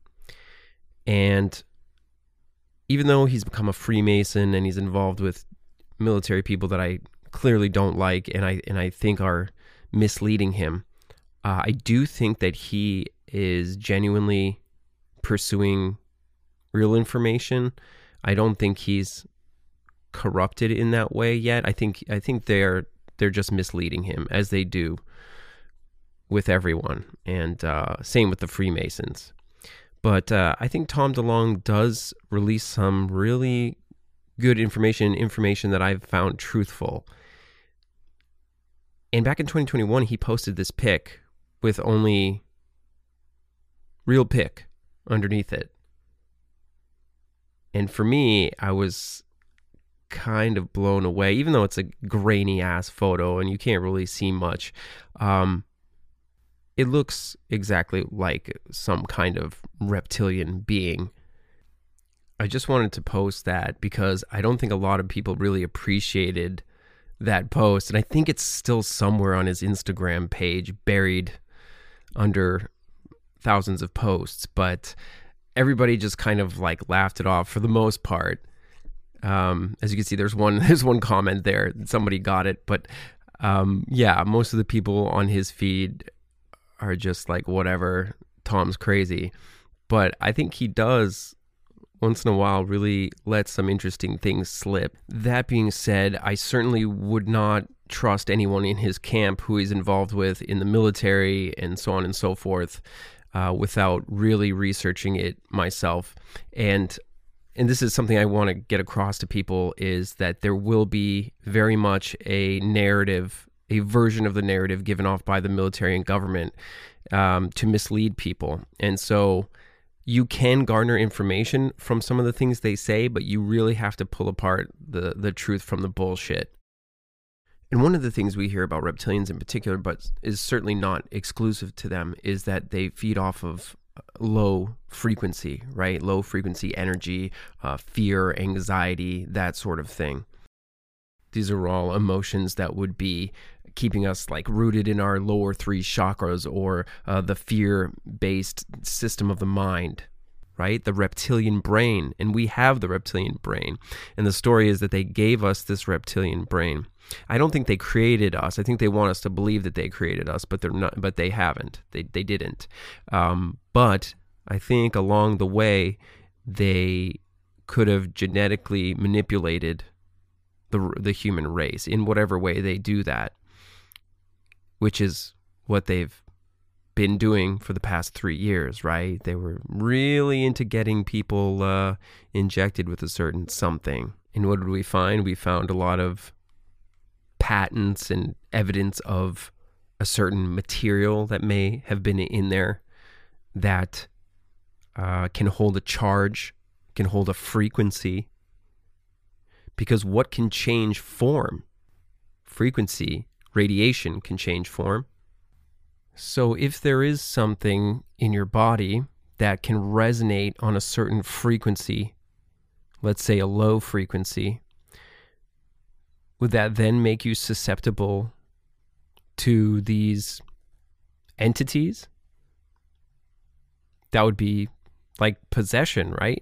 Speaker 1: And even though he's become a Freemason and he's involved with military people that I clearly don't like and I and I think are misleading him, uh, I do think that he is genuinely pursuing real information. I don't think he's corrupted in that way yet. I think I think they're they're just misleading him, as they do with everyone, and uh, same with the Freemasons. But uh, I think Tom DeLonge does release some really good information, information that I've found truthful. And back in twenty twenty-one, he posted this pic with only real pic underneath it. And for me, I was kind of blown away, even though it's a grainy ass photo and you can't really see much. Um, it looks exactly like some kind of reptilian being. I just wanted to post that because I don't think a lot of people really appreciated that post. And I think it's still somewhere on his Instagram page, buried under thousands of posts. But everybody just kind of like laughed it off for the most part. Um, as you can see, there's one there's one comment there. Somebody got it. But um, yeah, most of the people on his feed are just like, whatever, Tom's crazy. But I think he does, once in a while, really let some interesting things slip. That being said, I certainly would not trust anyone in his camp who he's involved with in the military and so on and so forth. Uh, without really researching it myself. And and this is something I want to get across to people, is that there will be very much a narrative, a version of the narrative given off by the military and government um, to mislead people. And so you can garner information from some of the things they say, but you really have to pull apart the, the truth from the bullshit. And one of the things we hear about reptilians in particular, but is certainly not exclusive to them, is that they feed off of low frequency, right? Low frequency energy, uh, fear, anxiety, that sort of thing. These are all emotions that would be keeping us like rooted in our lower three chakras, or uh, the fear-based system of the mind, right? The reptilian brain. And we have the reptilian brain. And the story is that they gave us this reptilian brain. I don't think they created us. I think they want us to believe that they created us, but they're not. But they haven't. They they didn't. Um, but I think along the way, they could have genetically manipulated the the human race in whatever way they do that, which is what they've been doing for the past three years, right? They were really into getting people uh, injected with a certain something. And what did we find? We found a lot of patents and evidence of a certain material that may have been in there that uh, can hold a charge, can hold a frequency. Because what can change form? Frequency, radiation can change form. So if there is something in your body that can resonate on a certain frequency, let's say a low frequency, would that then make you susceptible to these entities? That would be like possession, right?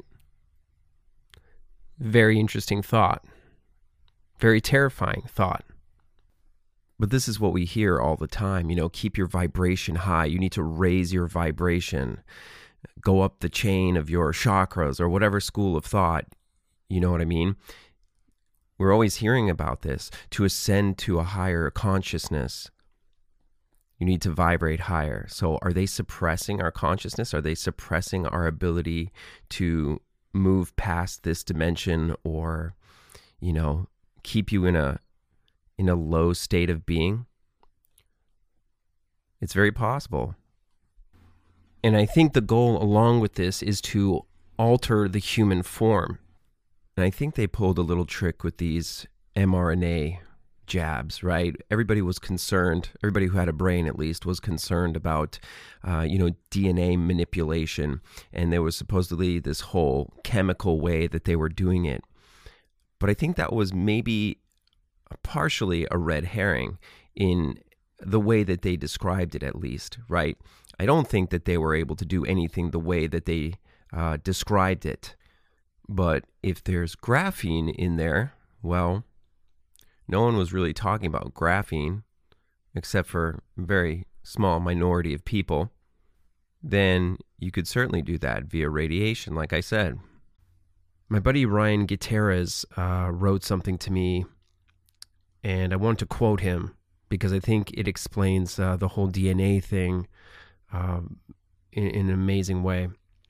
Speaker 1: Very interesting thought. Very terrifying thought. But this is what we hear all the time, you know, keep your vibration high. You need to raise your vibration, go up the chain of your chakras or whatever school of thought. You know what I mean? We're always hearing about this. To ascend to a higher consciousness, you need to vibrate higher. So are they suppressing our consciousness? Are they suppressing our ability to move past this dimension, or, you know, keep you in a in a low state of being? It's very possible. And I think the goal along with this is to alter the human form. And I think they pulled a little trick with these mRNA jabs, right? Everybody was concerned, everybody who had a brain at least, was concerned about, uh, you know, D N A manipulation. And there was supposedly this whole chemical way that they were doing it. But I think that was maybe partially a red herring in the way that they described it, at least, right? I don't think that they were able to do anything the way that they uh, described it. But if there's graphene in there, well, no one was really talking about graphene, except for a very small minority of people. Then you could certainly do that via radiation, like I said. My buddy Ryan Gutierrez uh, wrote something to me, and I want to quote him because I think it explains uh, the whole D N A thing uh, in, in an amazing way.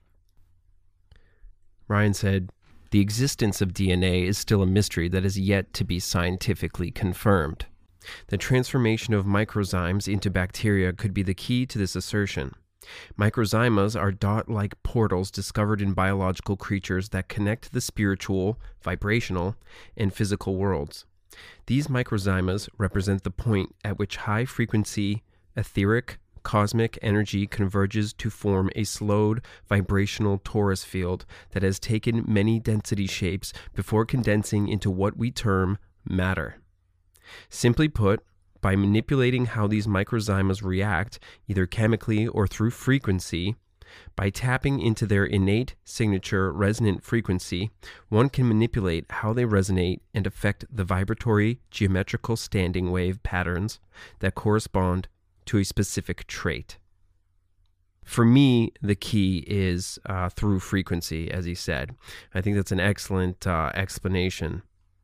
Speaker 1: Ryan said, "The existence of D N A is still a mystery that is yet to be scientifically confirmed. The transformation of microzymes into bacteria could be the key to this assertion. Microzymas are dot-like portals discovered in biological creatures that connect the spiritual, vibrational, and physical worlds. These microzymas represent the point at which high-frequency, etheric, cosmic energy converges to form a slowed vibrational torus field that has taken many density shapes before condensing into what we term matter. Simply put, by manipulating how these microzymas react, either chemically or through frequency, by tapping into their innate signature resonant frequency, one can manipulate how they resonate and affect the vibratory geometrical standing wave patterns that correspond to a specific trait." For me, the key is uh, through frequency, as he said. I think that's an excellent uh, explanation.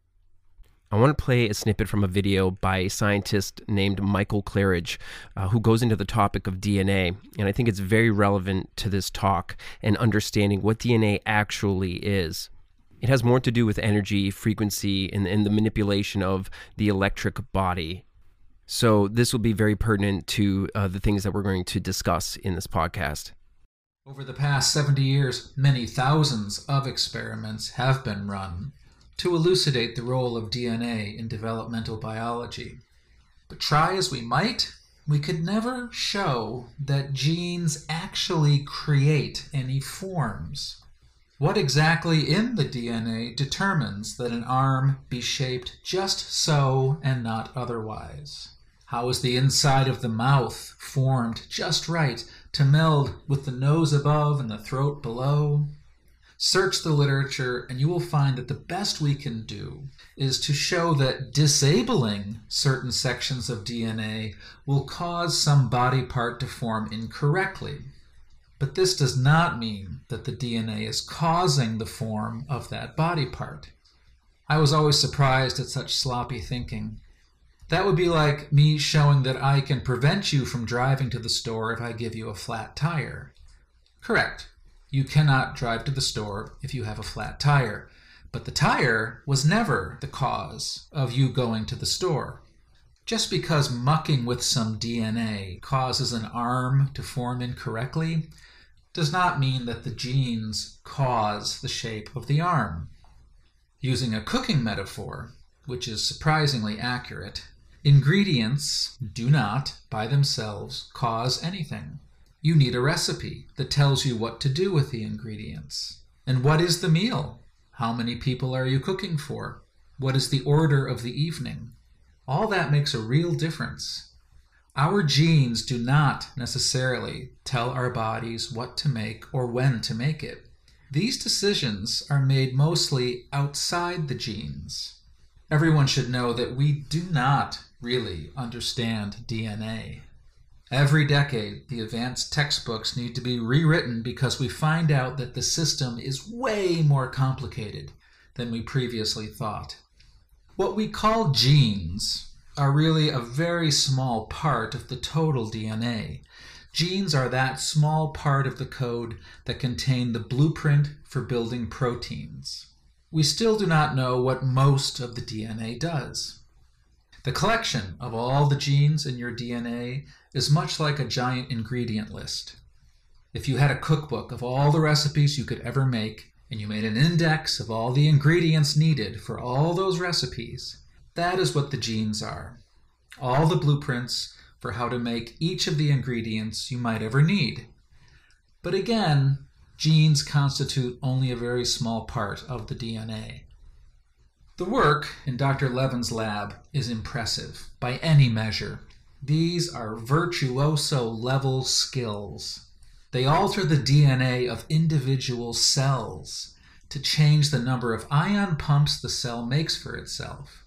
Speaker 1: I want to play a snippet from a video by a scientist named Michael Claridge, uh, who goes into the topic of D N A, and I think it's very relevant to this talk and understanding what D N A actually is. It has more to do with energy, frequency, and, and the manipulation of the electric body. So this will be very pertinent to uh, the things that we're going to discuss in this podcast.
Speaker 14: Over the past seventy years, many thousands of experiments have been run to elucidate the role of D N A in developmental biology. But try as we might, we could never show that genes actually create any forms. What exactly in the D N A determines that an arm be shaped just so and not otherwise? How is the inside of the mouth formed just right to meld with the nose above and the throat below? Search the literature and you will find that the best we can do is to show that disabling certain sections of D N A will cause some body part to form incorrectly. But this does not mean that the D N A is causing the form of that body part. I was always surprised at such sloppy thinking. That would be like me showing that I can prevent you from driving to the store if I give you a flat tire. Correct. You cannot drive to the store if you have a flat tire. But the tire was never the cause of you going to the store. Just because mucking with some D N A causes an arm to form incorrectly does not mean that the genes cause the shape of the arm. Using a cooking metaphor, which is surprisingly accurate, ingredients do not, by themselves, cause anything. You need a recipe that tells you what to do with the ingredients. And what is the meal? How many people are you cooking for? What is the order of the evening? All that makes a real difference. Our genes do not necessarily tell our bodies what to make or when to make it. These decisions are made mostly outside the genes. Everyone should know that we do not really understand D N A. Every decade, the advanced textbooks need to be rewritten because we find out that the system is way more complicated than we previously thought. What we call genes are really a very small part of the total D N A. Genes are that small part of the code that contain the blueprint for building proteins. We still do not know what most of the D N A does. The collection of all the genes in your D N A is much like a giant ingredient list. If you had a cookbook of all the recipes you could ever make, and you made an index of all the ingredients needed for all those recipes, that is what the genes are. All the blueprints for how to make each of the ingredients you might ever need. But again, genes constitute only a very small part of the D N A. The work in Doctor Levin's lab is impressive by any measure. These are virtuoso-level skills. They alter the D N A of individual cells to change the number of ion pumps the cell makes for itself.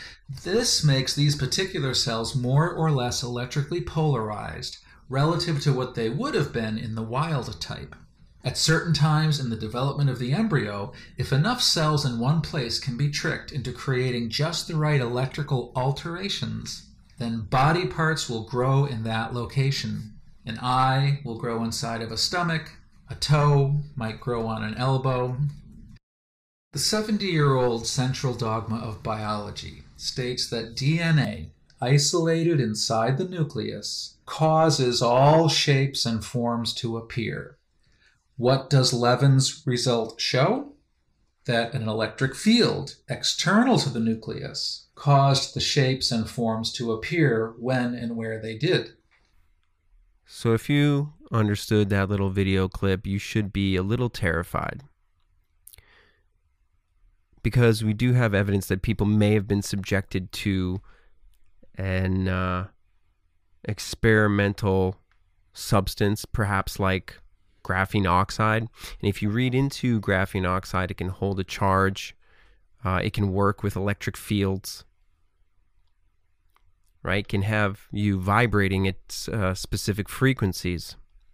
Speaker 14: This makes these particular cells more or less electrically polarized relative to what they would have been in the wild type. At certain times in the development of the embryo, if enough cells in one place can be tricked into creating just the right electrical alterations, then body parts will grow in that location. An eye will grow inside of a stomach, a toe might grow on an elbow. The seventy-year-old central dogma of biology states that D N A, isolated inside the nucleus, causes all shapes and forms to appear. What does Levin's result show? That an electric field external to the nucleus caused the shapes and forms to appear when and where they did.
Speaker 1: So if you understood that little video clip, you should be a little terrified. Because we do have evidence that people may have been subjected to an uh, experimental substance, perhaps like graphene oxide. And if you read into graphene oxide, it can hold a charge. Uh, it can work with electric fields. Right? It can have you vibrating at uh, specific frequencies.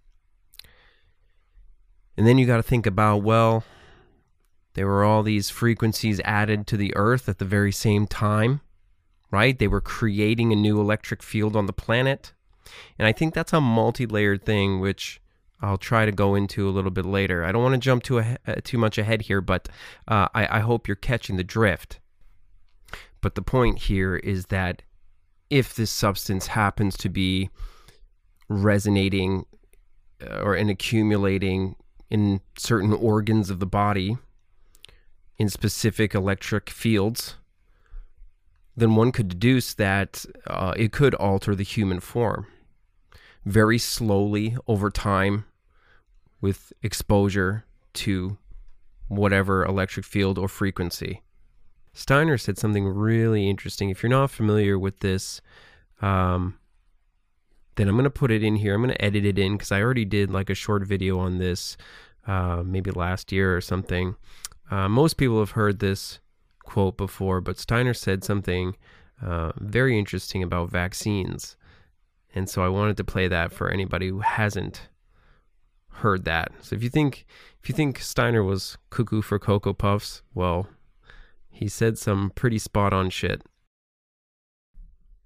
Speaker 1: And then you got to think about, well, there were all these frequencies added to the Earth at the very same time, right? They were creating a new electric field on the planet. And I think that's a multi-layered thing, which I'll try to go into a little bit later. I don't want to jump too, a- too much ahead here, but uh, I-, I hope you're catching the drift. But the point here is that if this substance happens to be resonating uh, or and accumulating in certain organs of the body, in specific electric fields, then one could deduce that uh, it could alter the human form very slowly over time with exposure to whatever electric field or frequency. Steiner said something really interesting. If you're not familiar with this, um, then I'm going to put it in here. I'm going to edit it in because I already did like a short video on this uh, maybe last year or something. Uh, most people have heard this quote before, but Steiner said something uh, very interesting about vaccines. And so I wanted to play that for anybody who hasn't heard that. So if you think if you think Steiner was cuckoo for Cocoa Puffs, well, he said some pretty spot on shit.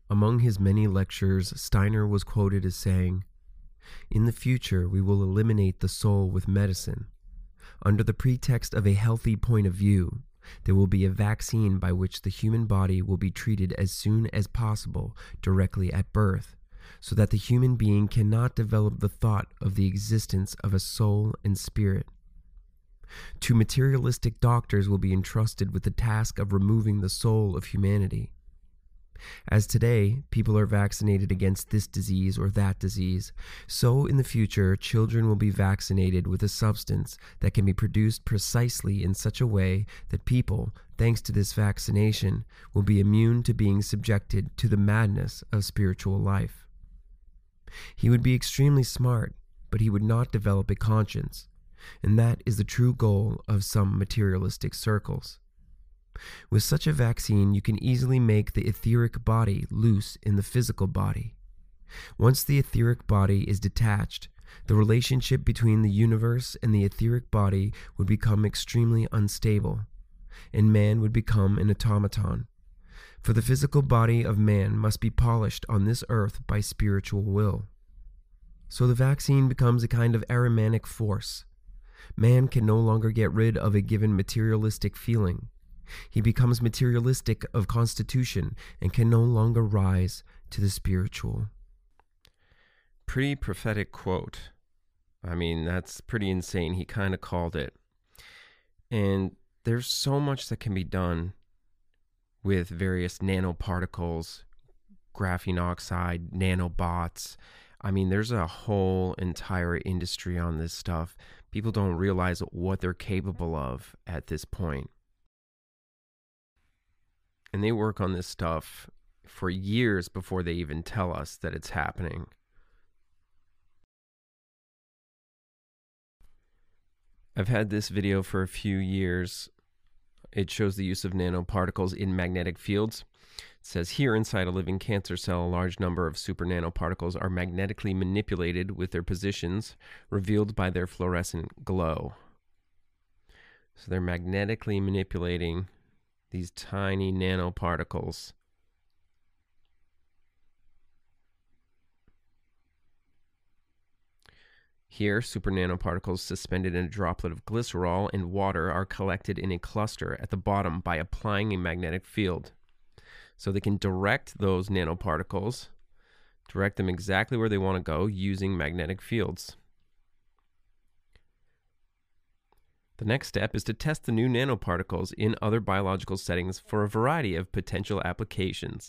Speaker 1: Among his many lectures, Steiner was quoted as saying, "In the future, we will eliminate the soul with medicine. Under the pretext of a healthy point of view, there will be a vaccine by which the human body will be treated as soon as possible directly at birth, so that the human being cannot develop the thought of the existence of a soul and spirit. Two materialistic doctors will be entrusted with the task of removing the soul of humanity. As today, people are vaccinated against this disease or that disease, so in the future, children will be vaccinated with a substance that can be produced precisely in such a way that people, thanks to this vaccination, will be immune to being subjected to the madness of spiritual life. He would be extremely smart, but he would not develop a conscience, and that is the true goal of some materialistic circles. With such a vaccine, you can easily make the etheric body loose in the physical body. Once the etheric body is detached, the relationship between the universe and the etheric body would become extremely unstable, and man would become an automaton. For the physical body of man must be polished on this earth by spiritual will. So the vaccine becomes a kind of Ahrimanic force. Man can no longer get rid of a given materialistic feeling. He becomes materialistic of constitution and can no longer rise to the spiritual." Pretty prophetic quote. I mean, that's pretty insane. He kind of called it. And there's so much that can be done with various nanoparticles, graphene oxide, nanobots. I mean, there's a whole entire industry on this stuff. People don't realize what they're capable of at this point. And they work on this stuff for years before they even tell us that it's happening. I've had this video for a few years. It shows the use of nanoparticles in magnetic fields. It says here inside a living cancer cell, a large number of super nanoparticles are magnetically manipulated with their positions revealed by their fluorescent glow. So they're magnetically manipulating these tiny nanoparticles. Here, super nanoparticles suspended in a droplet of glycerol and water are collected in a cluster at the bottom by applying a magnetic field. So they can direct those nanoparticles, direct them exactly where they want to go using magnetic fields. The next step is to test the new nanoparticles in other biological settings for a variety of potential applications.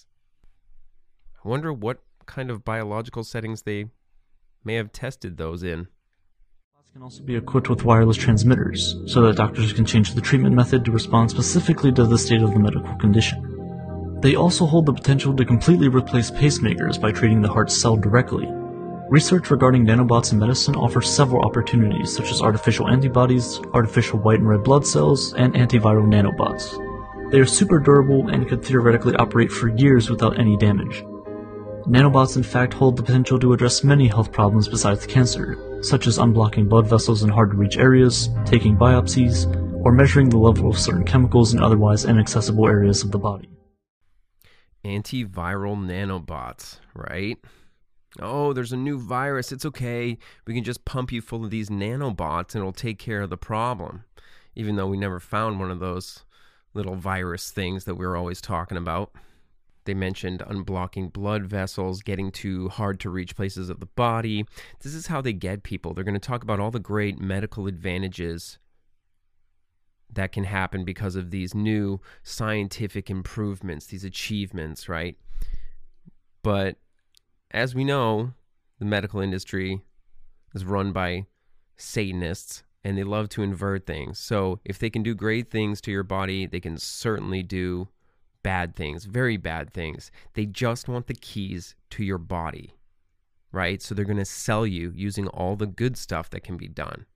Speaker 1: I wonder what kind of biological settings they may have tested those in.
Speaker 15: Can also be equipped with wireless transmitters, so that doctors can change the treatment method to respond specifically to the state of the medical condition. They also hold the potential to completely replace pacemakers by treating the heart's cell directly. Research regarding nanobots in medicine offers several opportunities, such as artificial antibodies, artificial white and red blood cells, and antiviral nanobots. They are super durable and could theoretically operate for years without any damage. Nanobots in fact hold the potential to address many health problems besides cancer, such as unblocking blood vessels in hard-to-reach areas, taking biopsies, or measuring the level of certain chemicals in otherwise inaccessible areas of the body.
Speaker 1: Antiviral nanobots, right? Oh, there's a new virus. It's okay. We can just pump you full of these nanobots and it'll take care of the problem. Even though we never found one of those little virus things that we were always talking about. They mentioned unblocking blood vessels, getting to hard-to-reach places of the body. This is how they get people. They're going to talk about all the great medical advantages that can happen because of these new scientific improvements, these achievements, right? But as we know, the medical industry is run by Satanists, and they love to invert things. So if they can do great things to your body, they can certainly do bad things, very bad things. They just want the keys to your body, right? So they're going to sell you using all the good stuff that can be done.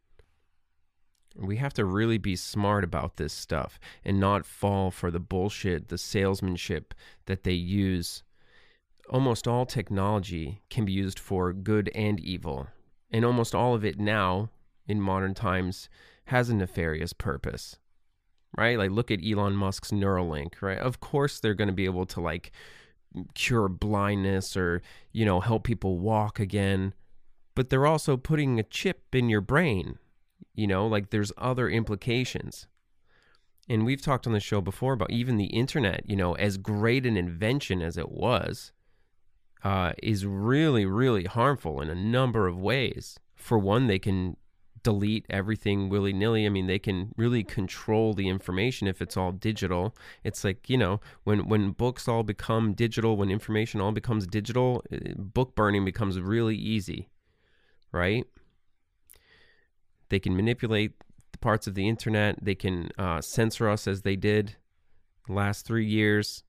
Speaker 1: We have to really be smart about this stuff and not fall for the bullshit, the salesmanship that they use. Almost all technology can be used for good and evil, and almost all of it now, in modern times, has a nefarious purpose. Right? Like, look at Elon Musk's Neuralink, right? Of course they're going to be able to, like, cure blindness or, you know, help people walk again. But they're also putting a chip in your brain, you know, like there's other implications. And we've talked on the show before about even the internet, you know, as great an invention as it was, uh, is really, really harmful in a number of ways. For one, they can delete everything willy-nilly. I mean, they can really control the information if it's all digital. It's like, you know, when, when books all become digital, when information all becomes digital, book burning becomes really easy, right? They can manipulate the parts of the internet. They can uh, censor us as they did the last three years.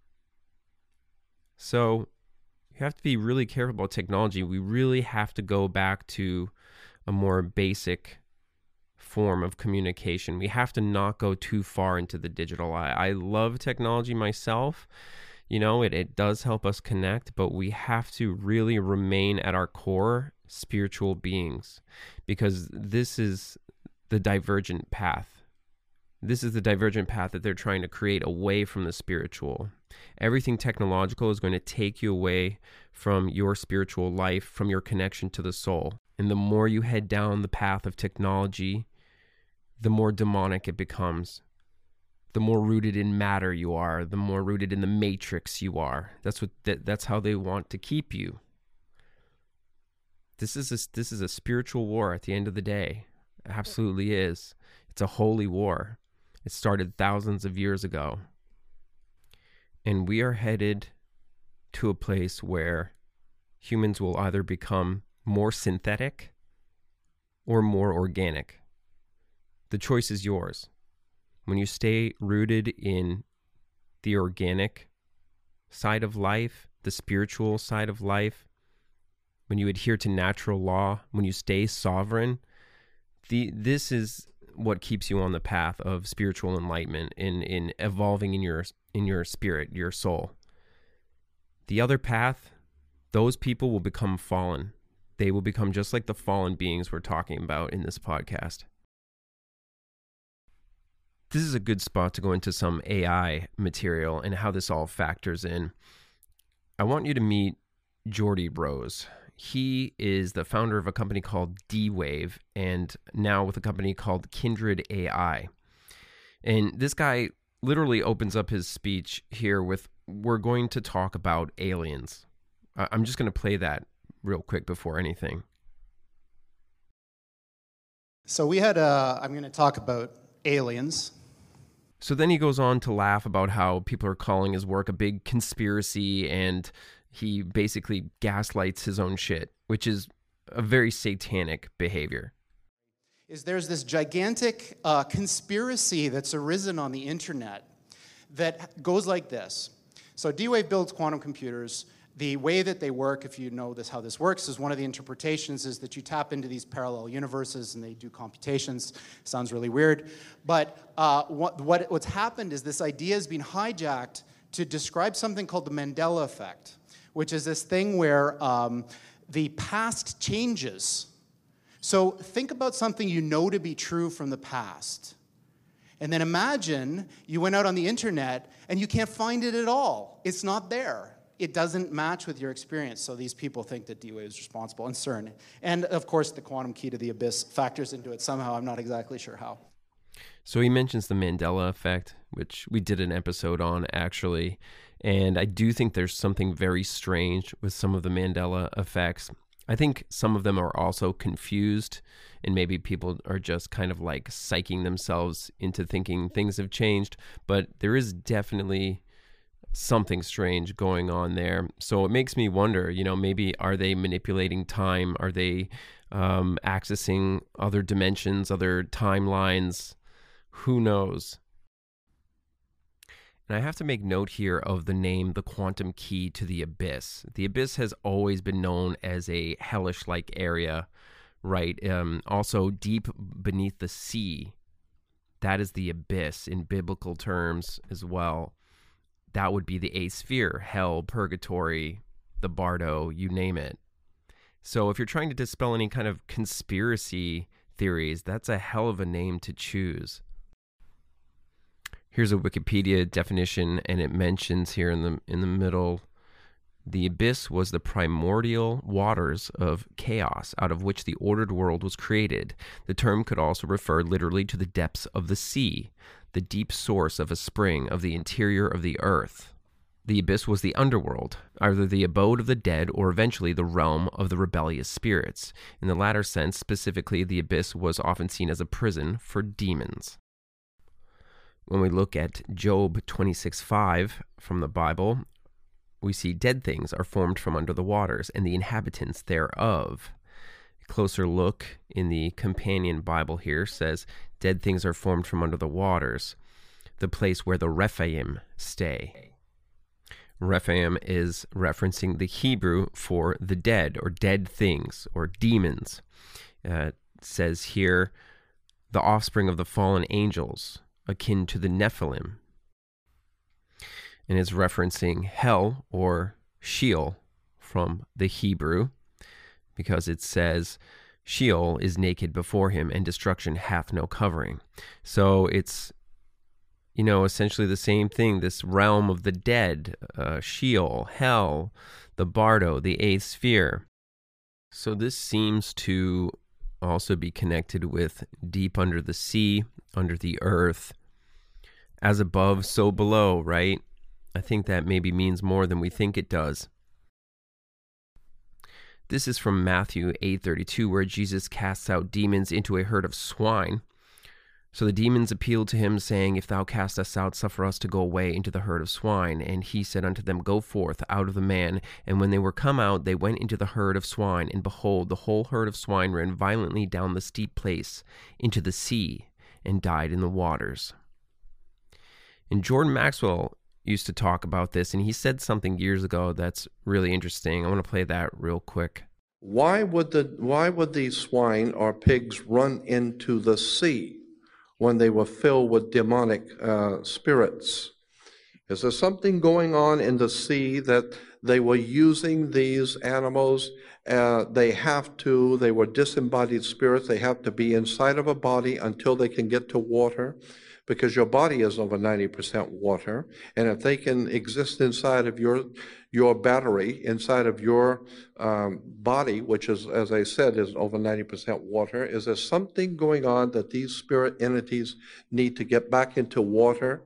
Speaker 1: So you have to be really careful about technology. We really have to go back to a more basic form of communication. We have to not go too far into the digital. I, I love technology myself. You know, it, it does help us connect, but we have to really remain at our core spiritual beings, because this is the divergent path. This is the divergent path that they're trying to create away from the spiritual. Everything technological is going to take you away from your spiritual life, from your connection to the soul. And the more you head down the path of technology, the more demonic it becomes. The more rooted in matter you are, the more rooted in the matrix you are. That's what that, that's how they want to keep you. This is a, this is a spiritual war at the end of the day. It absolutely is. It's a holy war. It started thousands of years ago. And we are headed to a place where humans will either become more synthetic or more organic. The choice is yours. When you stay rooted in the organic side of life, the spiritual side of life, when you adhere to natural law, when you stay sovereign, the this is what keeps you on the path of spiritual enlightenment, in in evolving in your in your spirit, your soul. The other path, those people will become fallen. They will become just like the fallen beings we're talking about in this podcast. This is a good spot to go into some A I material and how this all factors in. I want you to meet Geordie Rose. He is the founder of a company called D-Wave, and now with a company called Kindred A I. And this guy literally opens up his speech here with, we're going to talk about aliens. I'm just going to play that real quick before anything.
Speaker 16: So we had a, I'm going to talk about aliens.
Speaker 1: So then he goes on to laugh about how people are calling his work a big conspiracy, and he basically gaslights his own shit, which is a very satanic behavior.
Speaker 16: Is there's this gigantic uh, conspiracy that's arisen on the internet that goes like this. So D-Wave builds quantum computers. The way that they work, if you know this, how this works, is one of the interpretations is that you tap into these parallel universes and they do computations. Sounds really weird. But uh, what, what, what's happened is this idea has been hijacked to describe something called the Mandela effect, which is this thing where um, the past changes. So think about something you know to be true from the past. And then imagine you went out on the internet and you can't find it at all. It's not there. It doesn't match with your experience. So these people think that D-Wave is responsible, and CERN. And of course, the quantum key to the abyss factors into it somehow. I'm not exactly sure how.
Speaker 1: So he mentions the Mandela effect, which we did an episode on, actually. And I do think there's something very strange with some of the Mandela effects. I think some of them are also confused, and maybe people are just kind of like psyching themselves into thinking things have changed. But there is definitely something strange going on there. So it makes me wonder, you know, maybe are they manipulating time? Are they um, accessing other dimensions, other timelines? Who knows? And I have to make note here of the name, the quantum key to the abyss. The abyss has always been known as a hellish-like area, right? Um, also, deep beneath the sea, that is the abyss in biblical terms as well. That would be the eighth sphere, hell, purgatory, the bardo, you name it. So if you're trying to dispel any kind of conspiracy theories, that's a hell of a name to choose. Here's a Wikipedia definition, and it mentions here in the in the middle The abyss was the primordial waters of chaos out of which the ordered world was created. The term could also refer literally to the depths of the sea, the deep source of a spring of the interior of the earth. The abyss was the underworld, either the abode of the dead or eventually the realm of the rebellious spirits. In the latter sense, specifically, the abyss was often seen as a prison for demons. When we look at Job twenty-six five from the Bible, we see dead things are formed from under the waters, and the inhabitants thereof. A closer look in the companion Bible here says, dead things are formed from under the waters, the place where the Rephaim stay. Rephaim is referencing the Hebrew for the dead, or dead things, or demons. Uh, it says here, the offspring of the fallen angels, akin to the Nephilim. And is referencing hell, or Sheol, from the Hebrew, because it says, Sheol is naked before him, and destruction hath no covering. So it's, you know, essentially the same thing, this realm of the dead, uh, Sheol, hell, the Bardo, the eighth sphere. So this seems to also be connected with deep under the sea, under the earth, as above, so below, right? I think that maybe means more than we think it does. This is from Matthew eight thirty-two, where Jesus casts out demons into a herd of swine. So the demons appealed to him, saying, If thou cast us out, suffer us to go away into the herd of swine. And he said unto them, Go forth out of the man. And when they were come out, they went into the herd of swine. And behold, the whole herd of swine ran violently down the steep place into the sea, and died in the waters. And Jordan Maxwell used to talk about this, and he said something years ago that's really interesting. I want to play that real quick.
Speaker 17: Why would the why would these swine or pigs run into the sea when they were filled with demonic uh, spirits? Is there something going on in the sea that they were using these animals? Uh, they have to, they were disembodied spirits. They have to be inside of a body until they can get to water, because your body is over ninety percent water. And if they can exist inside of your your battery, inside of your um, body, which is, as I said, is over ninety percent water, is there something going on that these spirit entities need to get back into water?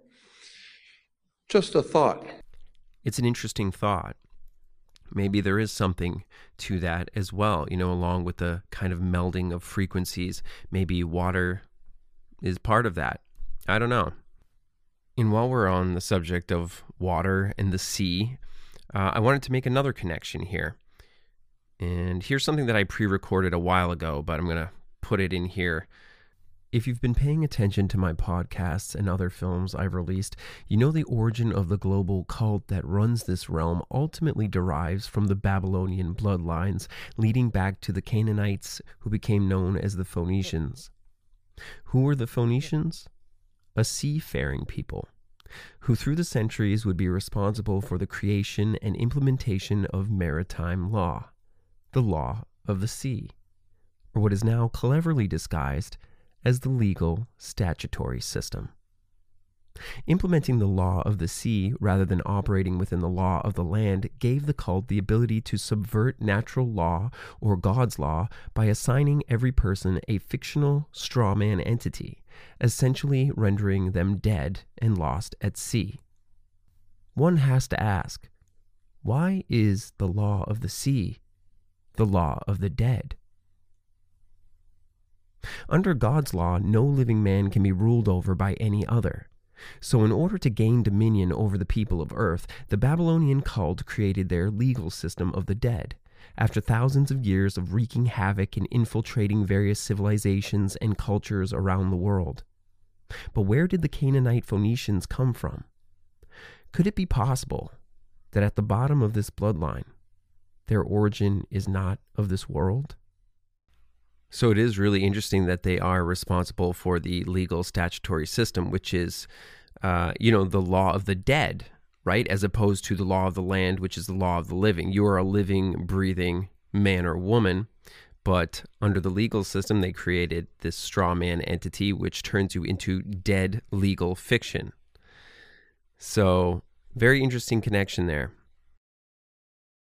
Speaker 17: Just a thought.
Speaker 1: It's an interesting thought. Maybe there is something to that as well, you know, along with the kind of melding of frequencies. Maybe water is part of that. I don't know. And while we're on the subject of water and the sea, uh, I wanted to make another connection here. And here's something that I pre-recorded a while ago, but I'm going to put it in here. If you've been paying attention to my podcasts and other films I've released, you know the origin of the global cult that runs this realm ultimately derives from the Babylonian bloodlines, leading back to the Canaanites, who became known as the Phoenicians. Who were the Phoenicians? A seafaring people, who through the centuries would be responsible for the creation and implementation of maritime law, the law of the sea, or what is now cleverly disguised as the legal statutory system. Implementing the law of the sea rather than operating within the law of the land gave the cult the ability to subvert natural law or God's law by assigning every person a fictional strawman entity, essentially rendering them dead and lost at sea. One has to ask, why is the law of the sea the law of the dead? Under God's law, no living man can be ruled over by any other. So in order to gain dominion over the people of earth, the Babylonian cult created their legal system of the dead, after thousands of years of wreaking havoc and infiltrating various civilizations and cultures around the world. But where did the Canaanite Phoenicians come from? Could it be possible that at the bottom of this bloodline, their origin is not of this world? So it is really interesting that they are responsible for the legal statutory system, which is, uh, you know, the law of the dead, right? As opposed to the law of the land, which is the law of the living. You are a living, breathing man or woman, but under the legal system, they created this straw man entity, which turns you into dead legal fiction. So very interesting connection there.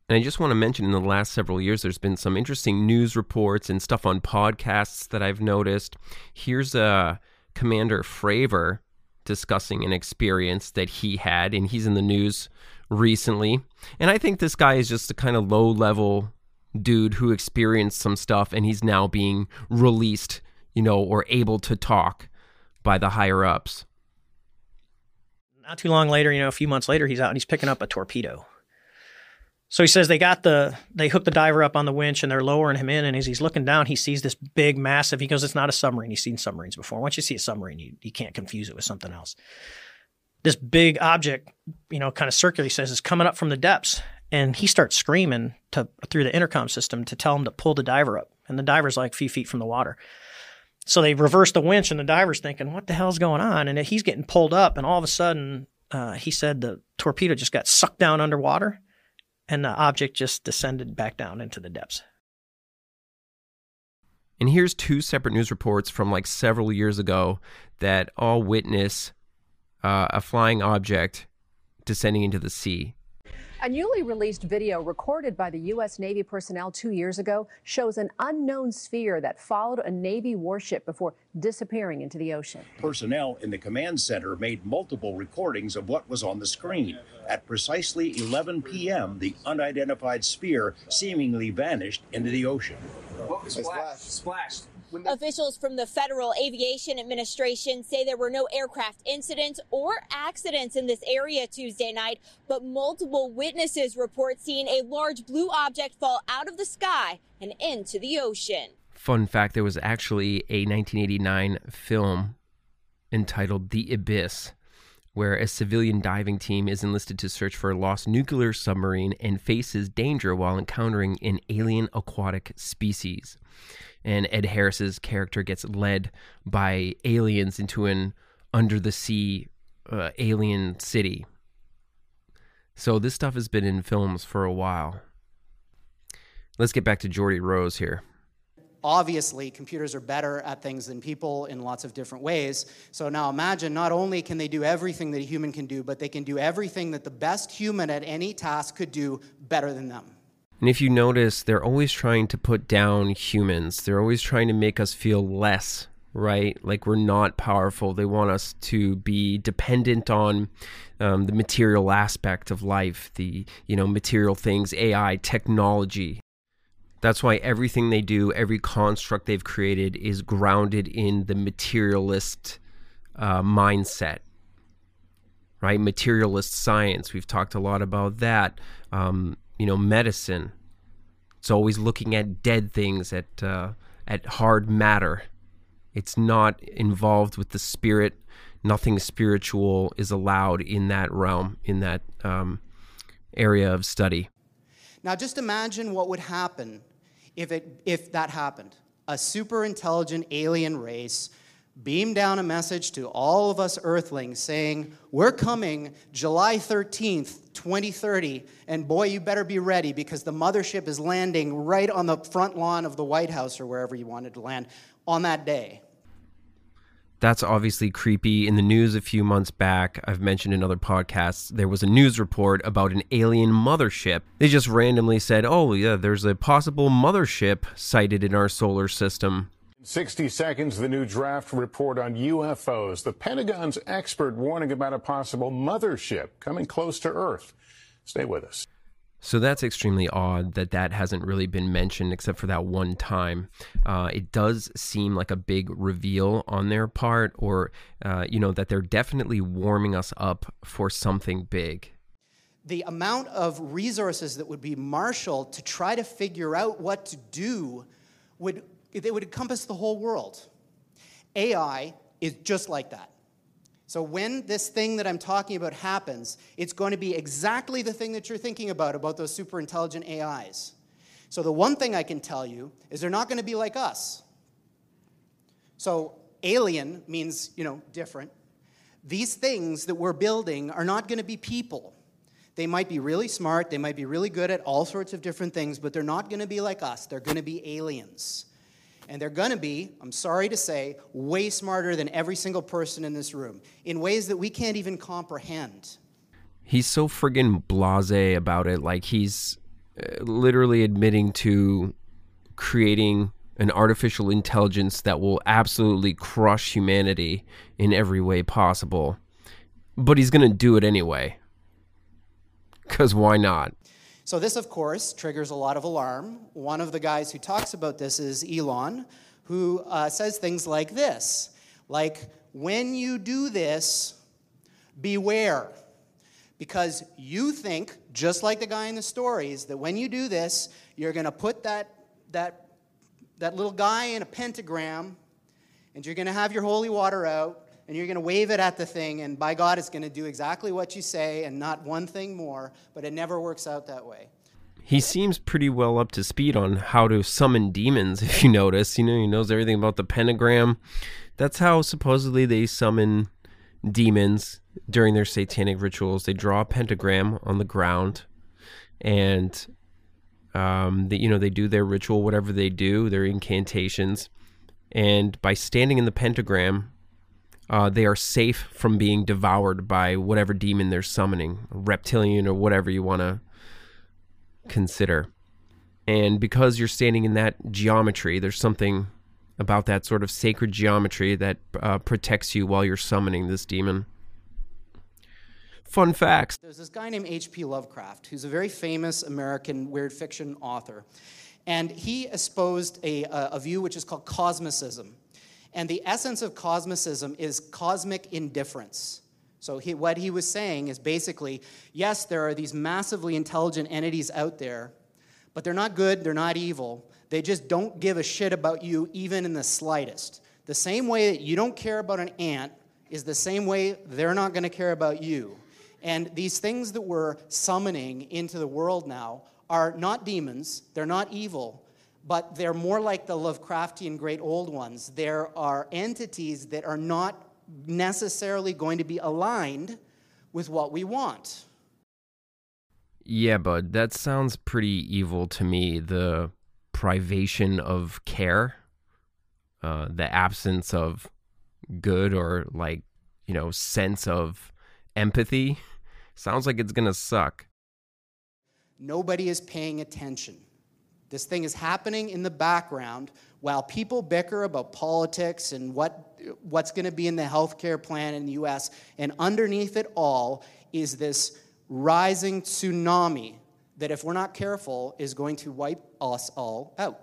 Speaker 1: And I just want to mention in the last several years, there's been some interesting news reports and stuff on podcasts that I've noticed. Here's uh, Commander Fravor discussing an experience that he had, and he's in the news recently. And I think this guy is just a kind of low-level dude who experienced some stuff, and he's now being released, you know, or able to talk by the higher-ups.
Speaker 18: Not too long later, you know, a few months later, he's out and he's picking up a torpedo. So he says they got the, they hooked the diver up on the winch and they're lowering him in. And as he's looking down, he sees this big, massive, he goes, it's not a submarine. He's seen submarines before. Once you see a submarine, you, you can't confuse it with something else. This big object, you know, kind of circular, he says, is coming up from the depths. And he starts screaming to, through the intercom system to tell him to pull the diver up. And the diver's like a few feet from the water. So they reverse the winch and the diver's thinking, what the hell's going on? And he's getting pulled up. And all of a sudden, uh, he said the torpedo just got sucked down underwater. And the object just descended back down into the depths.
Speaker 1: And here's two separate news reports from like several years ago that all witness uh, a flying object descending into the sea.
Speaker 19: A newly released video recorded by the U S Navy personnel two years ago shows an unknown sphere that followed a Navy warship before disappearing into the ocean.
Speaker 20: Personnel in the command center made multiple recordings of what was on the screen. At precisely eleven p.m., the unidentified sphere seemingly vanished into the ocean.
Speaker 21: Splashed. Splashed. Officials from the Federal Aviation Administration say there were no aircraft incidents or accidents in this area Tuesday night, but multiple witnesses report seeing a large blue object fall out of the sky and into the ocean.
Speaker 1: Fun fact, there was actually a nineteen eighty-nine film entitled The Abyss, where a civilian diving team is enlisted to search for a lost nuclear submarine and faces danger while encountering an alien aquatic species. And Ed Harris's character gets led by aliens into an under-the-sea uh, alien city. So this stuff has been in films for a while. Let's get back to Geordie Rose here.
Speaker 16: Obviously, computers are better at things than people in lots of different ways. So now imagine, not only can they do everything that a human can do, but they can do everything that the best human at any task could do better than them.
Speaker 1: And if you notice, they're always trying to put down humans. They're always trying to make us feel less, right? Like we're not powerful. They want us to be dependent on um, the material aspect of life, the, you know, material things, A I, technology. That's why everything they do, every construct they've created is grounded in the materialist uh, mindset, right? Materialist science. We've talked a lot about that. Um, you know, medicine. It's always looking at dead things, at uh, at hard matter. It's not involved with the spirit. Nothing spiritual is allowed in that realm, in that um, area of study.
Speaker 16: Now, just imagine what would happen if it if that happened. A super intelligent alien race beamed down a message to all of us Earthlings saying, we're coming July thirteenth, twenty thirty, and boy, you better be ready because the mothership is landing right on the front lawn of the White House or wherever you wanted to land on that day.
Speaker 1: That's obviously creepy. In the news a few months back, I've mentioned in other podcasts, there was a news report about an alien mothership. They just randomly said, oh yeah, there's a possible mothership sighted in our solar system.
Speaker 22: sixty seconds, the new draft report on U F Os. The Pentagon's expert warning about a possible mothership coming close to Earth. Stay with us.
Speaker 1: So that's extremely odd that that hasn't really been mentioned except for that one time. Uh, it does seem like a big reveal on their part, or, uh, you know, that they're definitely warming us up for something big.
Speaker 16: The amount of resources that would be marshaled to try to figure out what to do would it would encompass the whole world. A I is just like that. So when this thing that I'm talking about happens, it's going to be exactly the thing that you're thinking about, about those super intelligent A Is. So the one thing I can tell you is they're not going to be like us. So alien means, you know, different. These things that we're building are not going to be people. They might be really smart, they might be really good at all sorts of different things, but they're not going to be like us. They're going to be aliens. And they're going to be, I'm sorry to say, way smarter than every single person in this room in ways that we can't even comprehend.
Speaker 1: He's so friggin' blasé about it. Like he's literally admitting to creating an artificial intelligence that will absolutely crush humanity in every way possible. But he's going to do it anyway. Because why not?
Speaker 16: So this, of course, triggers a lot of alarm. One of the guys who talks about this is Elon, who uh, says things like this, like, when you do this, beware. Because you think, just like the guy in the stories, that when you do this, you're going to put that, that, that little guy in a pentagram, and you're going to have your holy water out, and you're going to wave it at the thing, and by God, it's going to do exactly what you say and not one thing more, but it never works out that way.
Speaker 1: He seems pretty well up to speed on how to summon demons, if you notice. You know, he knows everything about the pentagram. That's how supposedly they summon demons during their satanic rituals. They draw a pentagram on the ground, and um, they, you know, they do their ritual, whatever they do, their incantations, and by standing in the pentagram, Uh, they are safe from being devoured by whatever demon they're summoning, reptilian or whatever you want to consider. And because you're standing in that geometry, there's something about that sort of sacred geometry that uh, protects you while you're summoning this demon. Fun facts.
Speaker 16: There's this guy named H P Lovecraft, who's a very famous American weird fiction author. And he espoused a, a view which is called cosmicism. And the essence of cosmicism is cosmic indifference. So he, what he was saying is basically, yes, there are these massively intelligent entities out there, but they're not good, they're not evil. They just don't give a shit about you even in the slightest. The same way that you don't care about an ant is the same way they're not going to care about you. And these things that we're summoning into the world now are not demons, they're not evil, but they're more like the Lovecraftian great old ones. There are entities that are not necessarily going to be aligned with what we want.
Speaker 1: Yeah, bud, that sounds pretty evil to me. The privation of care, uh, the absence of good or, like, you know, sense of empathy. Sounds like it's gonna suck.
Speaker 16: Nobody is paying attention. This thing is happening in the background while people bicker about politics and what what's going to be in the healthcare plan in the U S. And underneath it all is this rising tsunami that, if we're not careful, is going to wipe us all out.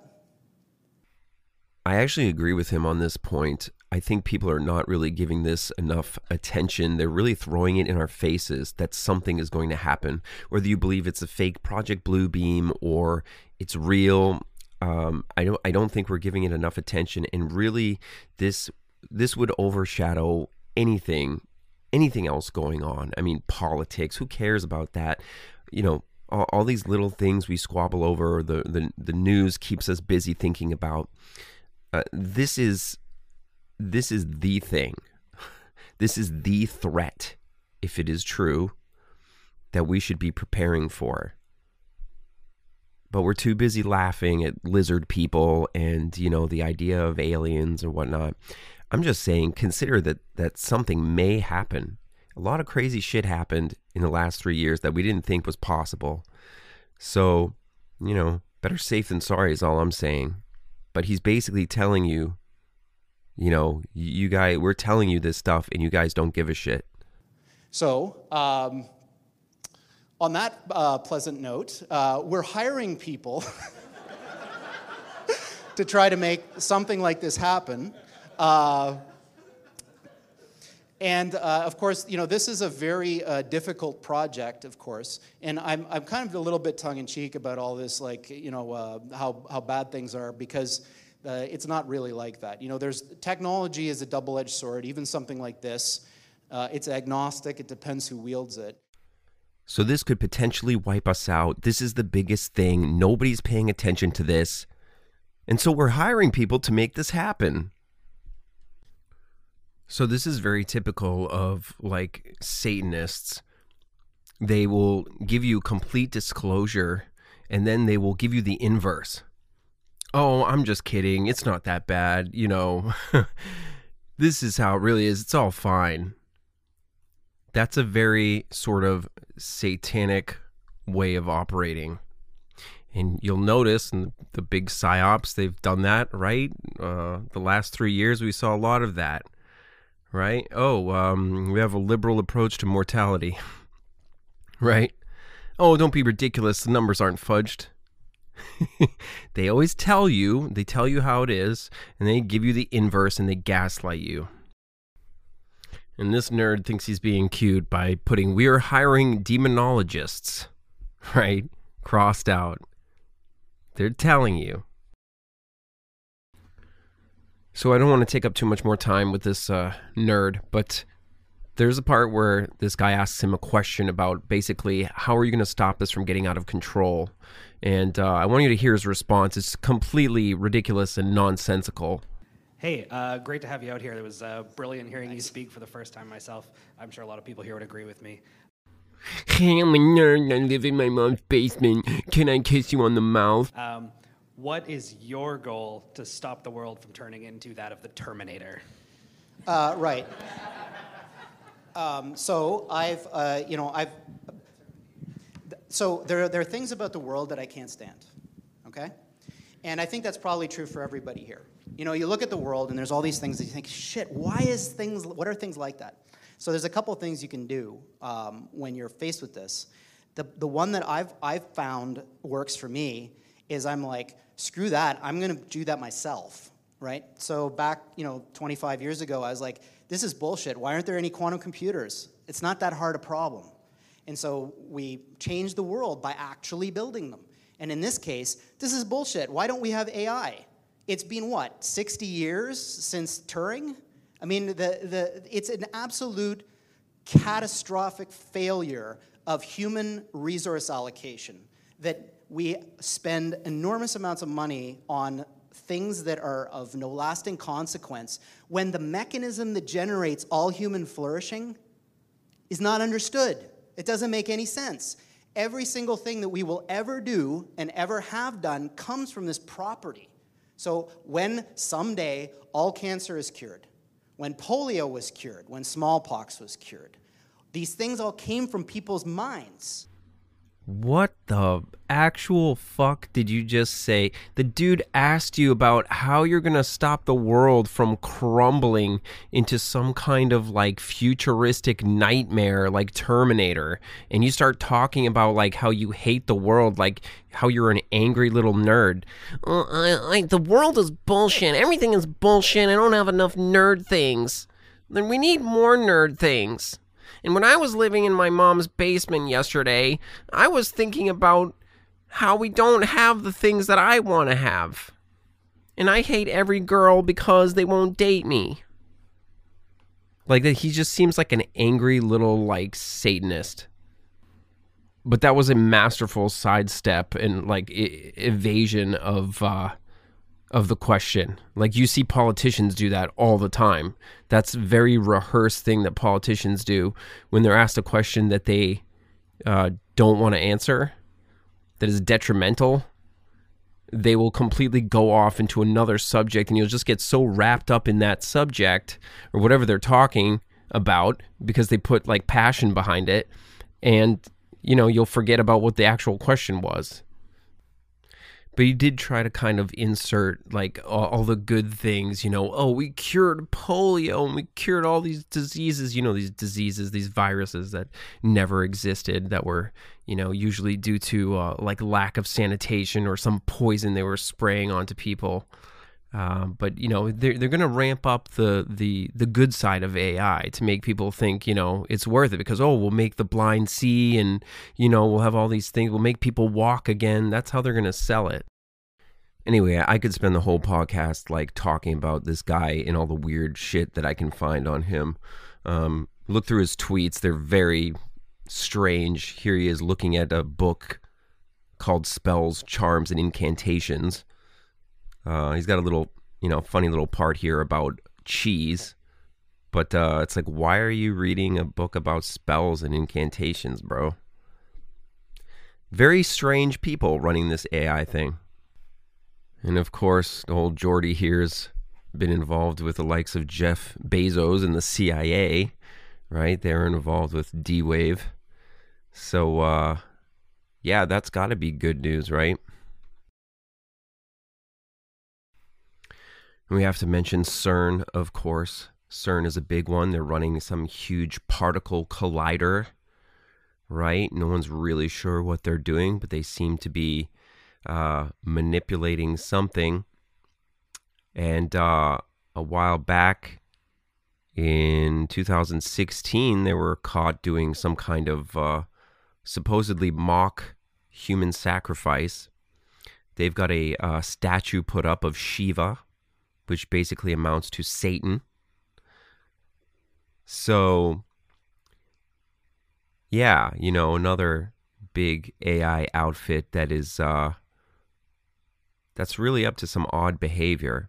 Speaker 1: I actually agree with him on this point. I think people are not really giving this enough attention. They're really throwing it in our faces that something is going to happen. Whether you believe it's a fake Project Blue Beam or it's real, um, I don't. I don't think we're giving it enough attention. And really, this this would overshadow anything, anything else going on. I mean, politics. Who cares about that? You know, all, all these little things we squabble over. The the the news keeps us busy thinking about. Uh, this is. This is the thing. This is the threat, if it is true, that we should be preparing for. But we're too busy laughing at lizard people and, you know, the idea of aliens or whatnot. I'm just saying, consider that, that something may happen. A lot of crazy shit happened in the last three years that we didn't think was possible. So, you know, better safe than sorry is all I'm saying. But he's basically telling you, you know, you guys, we're telling you this stuff and you guys don't give a shit.
Speaker 16: So, um, on that uh, pleasant note, uh, we're hiring people to try to make something like this happen. Uh, and, uh, of course, you know, this is a very uh, difficult project, of course. And I'm, I'm kind of a little bit tongue-in-cheek about all this, like, you know, uh, how, how bad things are, because Uh, it's not really like that. You know, there's technology is a double-edged sword. Even something like this, uh, it's agnostic. It depends who wields it.
Speaker 1: So this could potentially wipe us out. This is the biggest thing. Nobody's paying attention to this. And so we're hiring people to make this happen. So this is very typical of, like, Satanists. They will give you complete disclosure, and then they will give you the inverse. Oh, I'm just kidding. It's not that bad. You know, this is how it really is. It's all fine. That's a very sort of satanic way of operating. And you'll notice in the big psyops, they've done that, right? Uh, the last three years, we saw a lot of that, right? Oh, um, we have a liberal approach to mortality, right? Oh, don't be ridiculous. The numbers aren't fudged. They always tell you, they tell you how it is, and they give you the inverse and they gaslight you. And this nerd thinks he's being cute by putting, "We are hiring demonologists," right? Crossed out. They're telling you. So I don't want to take up too much more time with this uh, nerd, but there's a part where this guy asks him a question about basically, how are you going to stop this from getting out of control? And uh, I want you to hear his response. It's completely ridiculous and nonsensical.
Speaker 2: Hey, uh, great to have you out here. It was uh, brilliant hearing you speak for the first time myself. I'm sure a lot of people here would agree with me.
Speaker 1: Hey, I'm a nerd. I live in my mom's basement. Can I kiss you on the mouth?
Speaker 2: Um, what is your goal to stop the world from turning into that of the Terminator?
Speaker 16: Uh, right. Um, so I've, uh, you know, I've. So there, there are things about the world that I can't stand. Okay, and I think that's probably true for everybody here. You know, you look at the world and there's all these things that you think, shit, why is things? What are things like that? So there's a couple of things you can do um, when you're faced with this. The the one that I've I've found works for me is I'm like, screw that, I'm gonna do that myself, right? So back, you know, twenty-five years ago, I was like, this is bullshit. Why aren't there any quantum computers? It's not that hard a problem. And so we changed the world by actually building them. And in this case, this is bullshit. Why don't we have A I? It's been what, sixty years since Turing? I mean, the, the, it's an absolute catastrophic failure of human resource allocation that we spend enormous amounts of money on things that are of no lasting consequence when the mechanism that generates all human flourishing is not understood. It doesn't make any sense. Every single thing that we will ever do and ever have done comes from this property. So when someday all cancer is cured, when polio was cured, when smallpox was cured, these things all came from people's minds.
Speaker 1: What the actual fuck did you just say? The dude asked you about how you're gonna stop the world from crumbling into some kind of like futuristic nightmare like Terminator, and you start talking about like how you hate the world, like how you're an angry little nerd. Uh, I, I, the world is bullshit. Everything is bullshit. I don't have enough nerd things. Then we need more nerd things. And when I was living in my mom's basement yesterday, I was thinking about how we don't have the things that I want to have. And I hate every girl because they won't date me. Like, that, he just seems like an angry little, like, Satanist. But that was a masterful sidestep and, like, e- evasion of, uh, of the question. Like, you see politicians do that all the time. That's a very rehearsed thing that politicians do when they're asked a question that they uh, don't want to answer, that is detrimental. They will completely go off into another subject, and you'll just get so wrapped up in that subject or whatever they're talking about because they put like passion behind it, and you know, you'll forget about what the actual question was. But he did try to kind of insert like all, all the good things, you know, oh, we cured polio and we cured all these diseases, you know, these diseases, these viruses that never existed, that were, you know, usually due to uh, like lack of sanitation or some poison they were spraying onto people. Uh, but, you know, they're, they're going to ramp up the, the, the good side of A I to make people think, you know, it's worth it because, oh, we'll make the blind see and, you know, we'll have all these things. We'll make people walk again. That's how they're going to sell it. Anyway, I could spend the whole podcast, like, talking about this guy and all the weird shit that I can find on him. Um, look through his tweets. They're very strange. Here he is looking at a book called Spells, Charms, and Incantations. Uh, he's got a little, you know, funny little part here about cheese. But uh, it's like, why are you reading a book about spells and incantations, bro? Very strange people running this A I thing. And of course, old Jordy here's been involved with the likes of Jeff Bezos and the C I A, right? They're involved with D-Wave. So, uh, yeah, that's got to be good news, right? And we have to mention CERN, of course. CERN is a big one. They're running some huge particle collider, right? No one's really sure what they're doing, but they seem to be uh, manipulating something. And uh, a while back, in two thousand sixteen, they were caught doing some kind of uh, supposedly mock human sacrifice. They've got a uh, statue put up of Shiva, which basically amounts to Satan. So, yeah, you know, another big A I outfit that is, uh, that's really up to some odd behavior.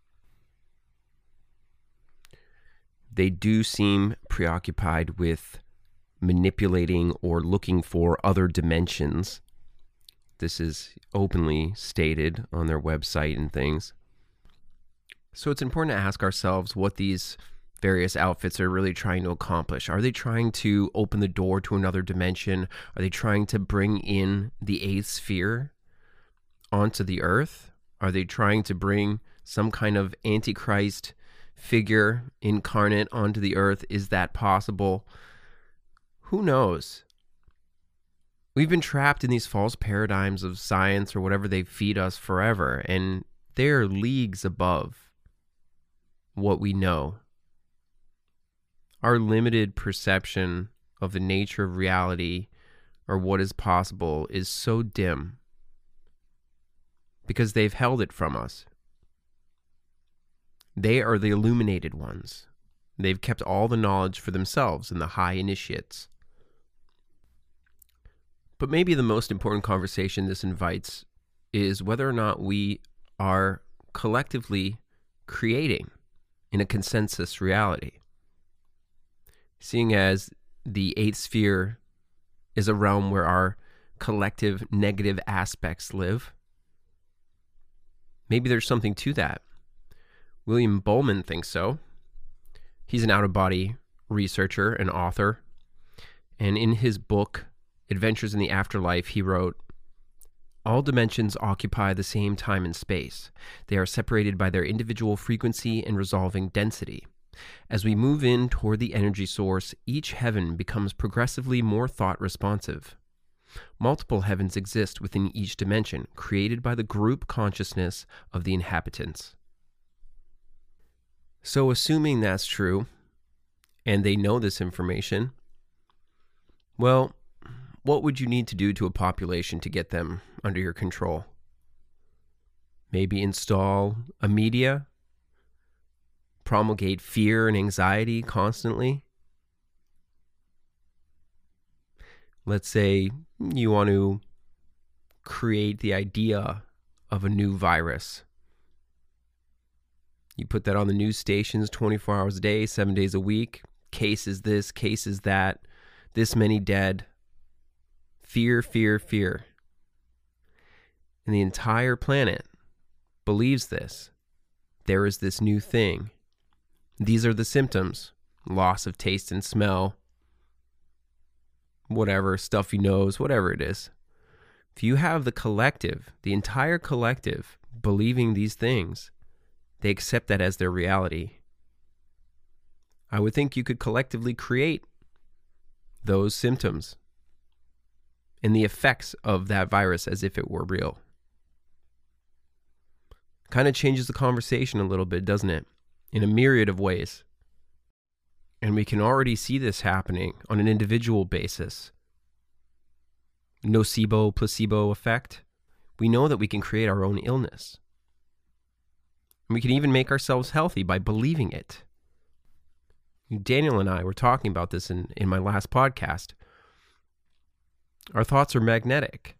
Speaker 1: They do seem preoccupied with manipulating or looking for other dimensions. This is openly stated on their website and things. So it's important to ask ourselves what these various outfits are really trying to accomplish. Are they trying to open the door to another dimension? Are they trying to bring in the eighth sphere onto the earth? Are they trying to bring some kind of antichrist figure incarnate onto the earth? Is that possible? Who knows? We've been trapped in these false paradigms of science or whatever they feed us forever, and they're leagues above what we know. Our limited perception of the nature of reality or what is possible is so dim because they've held it from us. They are the illuminated ones. They've kept all the knowledge for themselves and the high initiates. But maybe the most important conversation this invites is whether or not we are collectively creating in a consensus reality. Seeing as the eighth sphere is a realm where our collective negative aspects live, maybe there's something to that. William Bowman thinks so. He's an out-of-body researcher and author. And in his book, Adventures in the Afterlife, he wrote, "All dimensions occupy the same time and space. They are separated by their individual frequency and resolving density. As we move in toward the energy source, each heaven becomes progressively more thought-responsive. Multiple heavens exist within each dimension, created by the group consciousness of the inhabitants." So assuming that's true, and they know this information, well, what would you need to do to a population to get them under your control? Maybe install a media? Promulgate fear and anxiety constantly? Let's say you want to create the idea of a new virus. You put that on the news stations twenty-four hours a day, seven days a week. Cases this, cases that, this many dead. Fear, fear, fear. And the entire planet believes this. There is this new thing. These are the symptoms. Loss of taste and smell. Whatever, stuffy nose, whatever it is. If you have the collective, the entire collective, believing these things, they accept that as their reality. I would think you could collectively create those symptoms and the effects of that virus as if it were real. Kind of changes the conversation a little bit, doesn't it? In a myriad of ways. And we can already see this happening on an individual basis. Nocebo, placebo effect. We know that we can create our own illness. And we can even make ourselves healthy by believing it. Daniel and I were talking about this in, in my last podcast. Our thoughts are magnetic.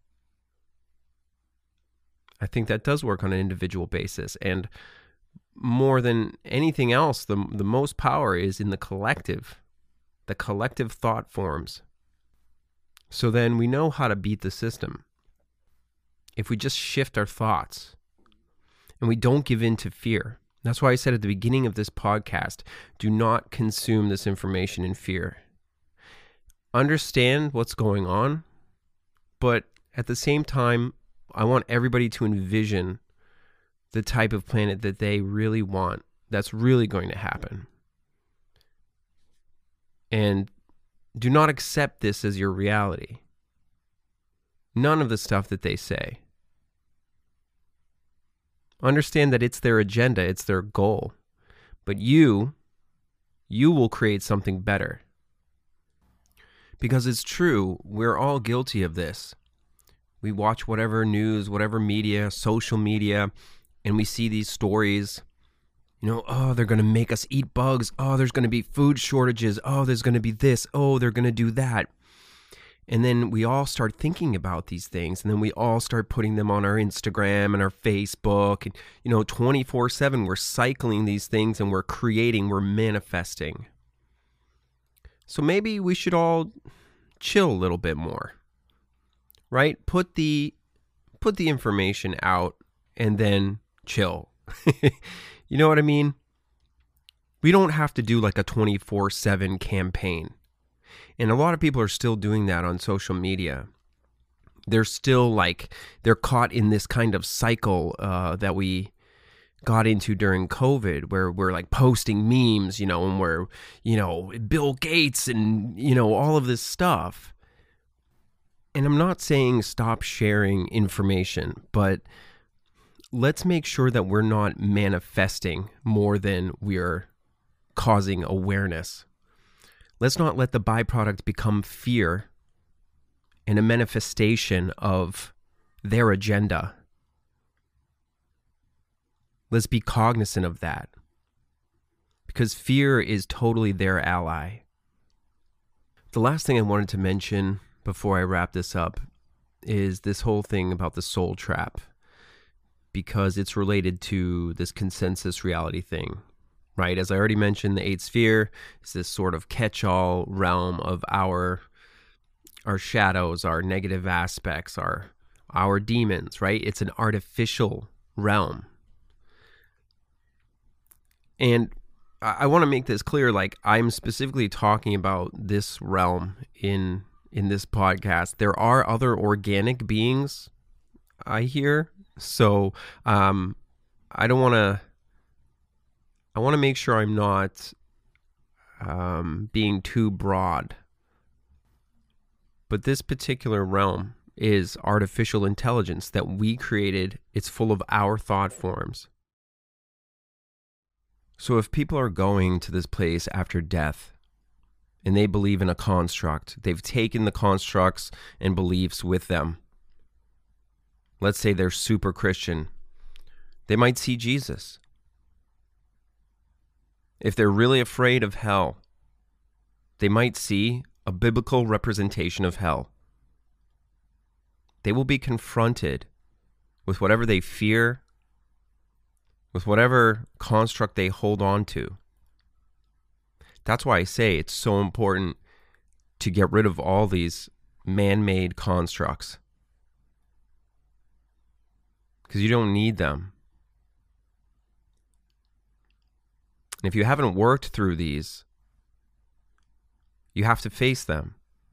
Speaker 1: I think that does work on an individual basis. And more than anything else, the, the most power is in the collective. The collective thought forms. So then we know how to beat the system. If we just shift our thoughts and we don't give in to fear. That's why I said at the beginning of this podcast, do not consume this information in fear. Understand what's going on, but at the same time, I want everybody to envision the type of planet that they really want, that's really going to happen. And do not accept this as your reality. None of the stuff that they say. Understand that it's their agenda, it's their goal. But you, you will create something better. Because it's true, we're all guilty of this. We watch whatever news, whatever media, social media, and we see these stories. You know, oh, they're going to make us eat bugs. Oh, there's going to be food shortages. Oh, there's going to be this. Oh, they're going to do that. And then we all start thinking about these things, and then we all start putting them on our Instagram and our Facebook. And, you know, twenty-four seven, we're cycling these things, and we're creating, we're manifesting. So maybe we should all chill a little bit more, right? Put the, put the information out and then chill. You know what I mean? We don't have to do like a twenty-four seven campaign. And a lot of people are still doing that on social media. They're still like, they're caught in this kind of cycle uh, that we got into during COVID, where we're like posting memes, you know, and we're, you know, Bill Gates and, you know, all of this stuff. And I'm not saying stop sharing information, but let's make sure that we're not manifesting more than we're causing awareness. Let's not let the byproduct become fear and a manifestation of their agenda. Let's be cognizant of that, because fear is totally their ally. The last thing I wanted to mention before I wrap this up is this whole thing about the soul trap, because it's related to this consensus reality thing. Right, as I already mentioned, the eighth sphere is this sort of catch-all realm of our our shadows, our negative aspects, our our demons, right? It's an artificial realm. And I, I want to make this clear, like, I'm specifically talking about this realm in in this podcast. There are other organic beings, I hear. So um, I don't want to I want to make sure I'm not um, being too broad. But this particular realm is artificial intelligence that we created. It's full of our thought forms. So if people are going to this place after death and they believe in a construct, they've taken the constructs and beliefs with them. Let's say they're super Christian. They might see Jesus. If they're really afraid of hell, they might see a biblical representation of hell. They will be confronted with whatever they fear, with whatever construct they hold on to. That's why I say it's so important to get rid of all these man-made constructs, because you don't need them. And if you haven't worked through these, you have to face them.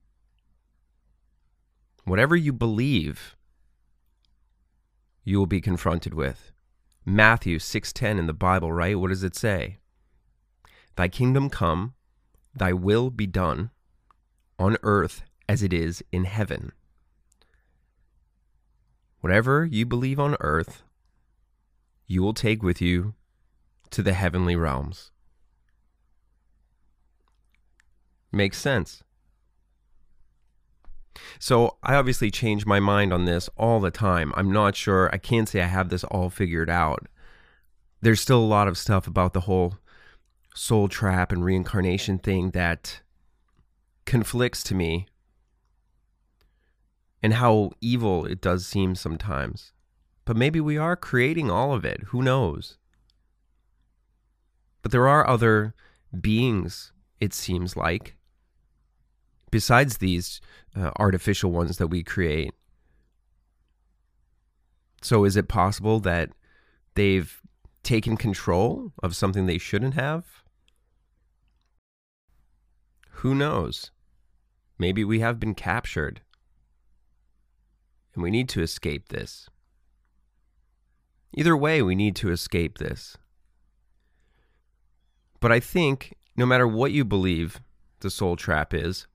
Speaker 1: Whatever you believe, you will be confronted with. Matthew six ten in the Bible, right? What does it say? Thy kingdom come, thy will be done, on earth as it is in heaven. Whatever you believe on earth, you will take with you to the heavenly realms. Makes sense. So I obviously change my mind on this all the time. I'm not sure. I can't say I have this all figured out. There's still a lot of stuff about the whole soul trap and reincarnation thing that conflicts to me, and how evil it does seem sometimes. But maybe we are creating all of it. Who knows? But there are other beings, it seems like, besides these uh, artificial ones that we create. So is it possible that they've taken control of something they shouldn't have? Who knows? Maybe we have been captured, and we need to escape this. Either way, we need to escape this. But I think no matter what you believe the soul trap is,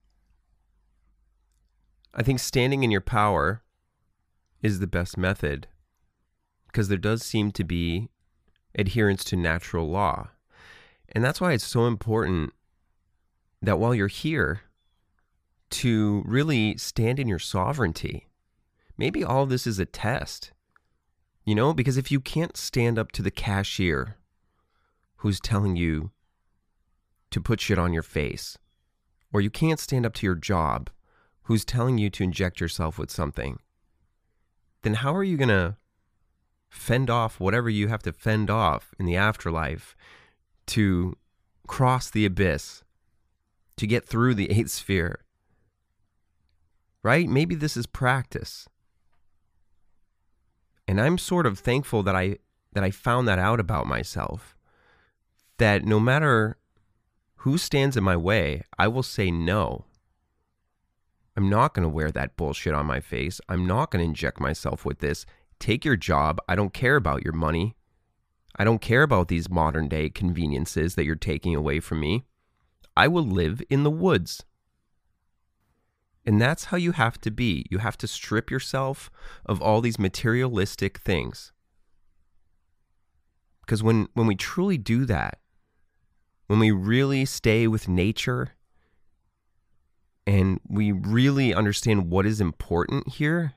Speaker 1: I think standing in your power is the best method, because there does seem to be adherence to natural law. And that's why it's so important that while you're here, to really stand in your sovereignty. Maybe all of this is a test, you know, because if you can't stand up to the cashier who's telling you to put shit on your face, or you can't stand up to your job who's telling you to inject yourself with something, then how are you going to fend off whatever you have to fend off in the afterlife to cross the abyss, to get through the eighth sphere? Right? Maybe this is practice. And I'm sort of thankful that I that I found that out about myself. That no matter who stands in my way, I will say no. I'm not going to wear that bullshit on my face. I'm not going to inject myself with this. Take your job. I don't care about your money. I don't care about these modern day conveniences that you're taking away from me. I will live in the woods. And that's how you have to be. You have to strip yourself of all these materialistic things. Because when, when we truly do that, when we really stay with nature, and we really understand what is important here,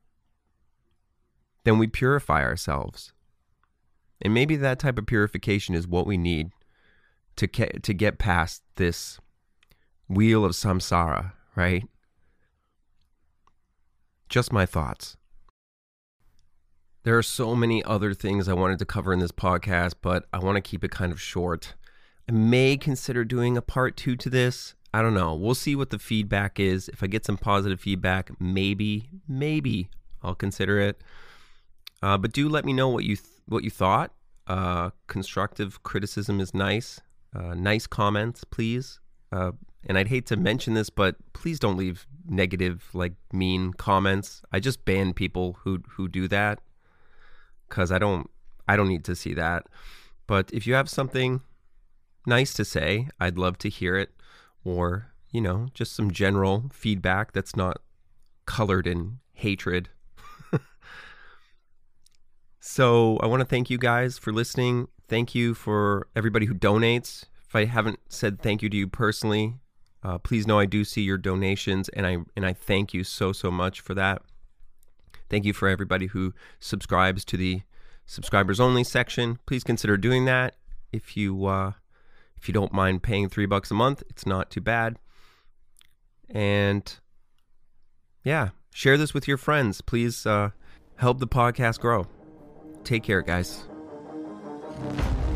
Speaker 1: then we purify ourselves. And maybe that type of purification is what we need to get, to get past this wheel of samsara, right? Just my thoughts. There are so many other things I wanted to cover in this podcast, but I want to keep it kind of short. I may consider doing a part two to this. I don't know. We'll see what the feedback is. If I get some positive feedback, maybe, maybe I'll consider it. Uh, but do let me know what you th- what you thought. Uh, constructive criticism is nice. Uh, nice comments, please. Uh, and I'd hate to mention this, but please don't leave negative, like mean comments. I just ban people who who do that, because I don't I don't need to see that. But if you have something nice to say, I'd love to hear it. Or, you know, just some general feedback that's not colored in hatred. So I want to thank you guys for listening. Thank you for everybody who donates. If I haven't said thank you to you personally, uh, please know I do see your donations, and I and I thank you so, so much for that. Thank you for everybody who subscribes to the subscribers only section. Please consider doing that. If you uh, if you don't mind paying three bucks a month, it's not too bad. And yeah, share this with your friends. Please uh, help the podcast grow. Take care, guys.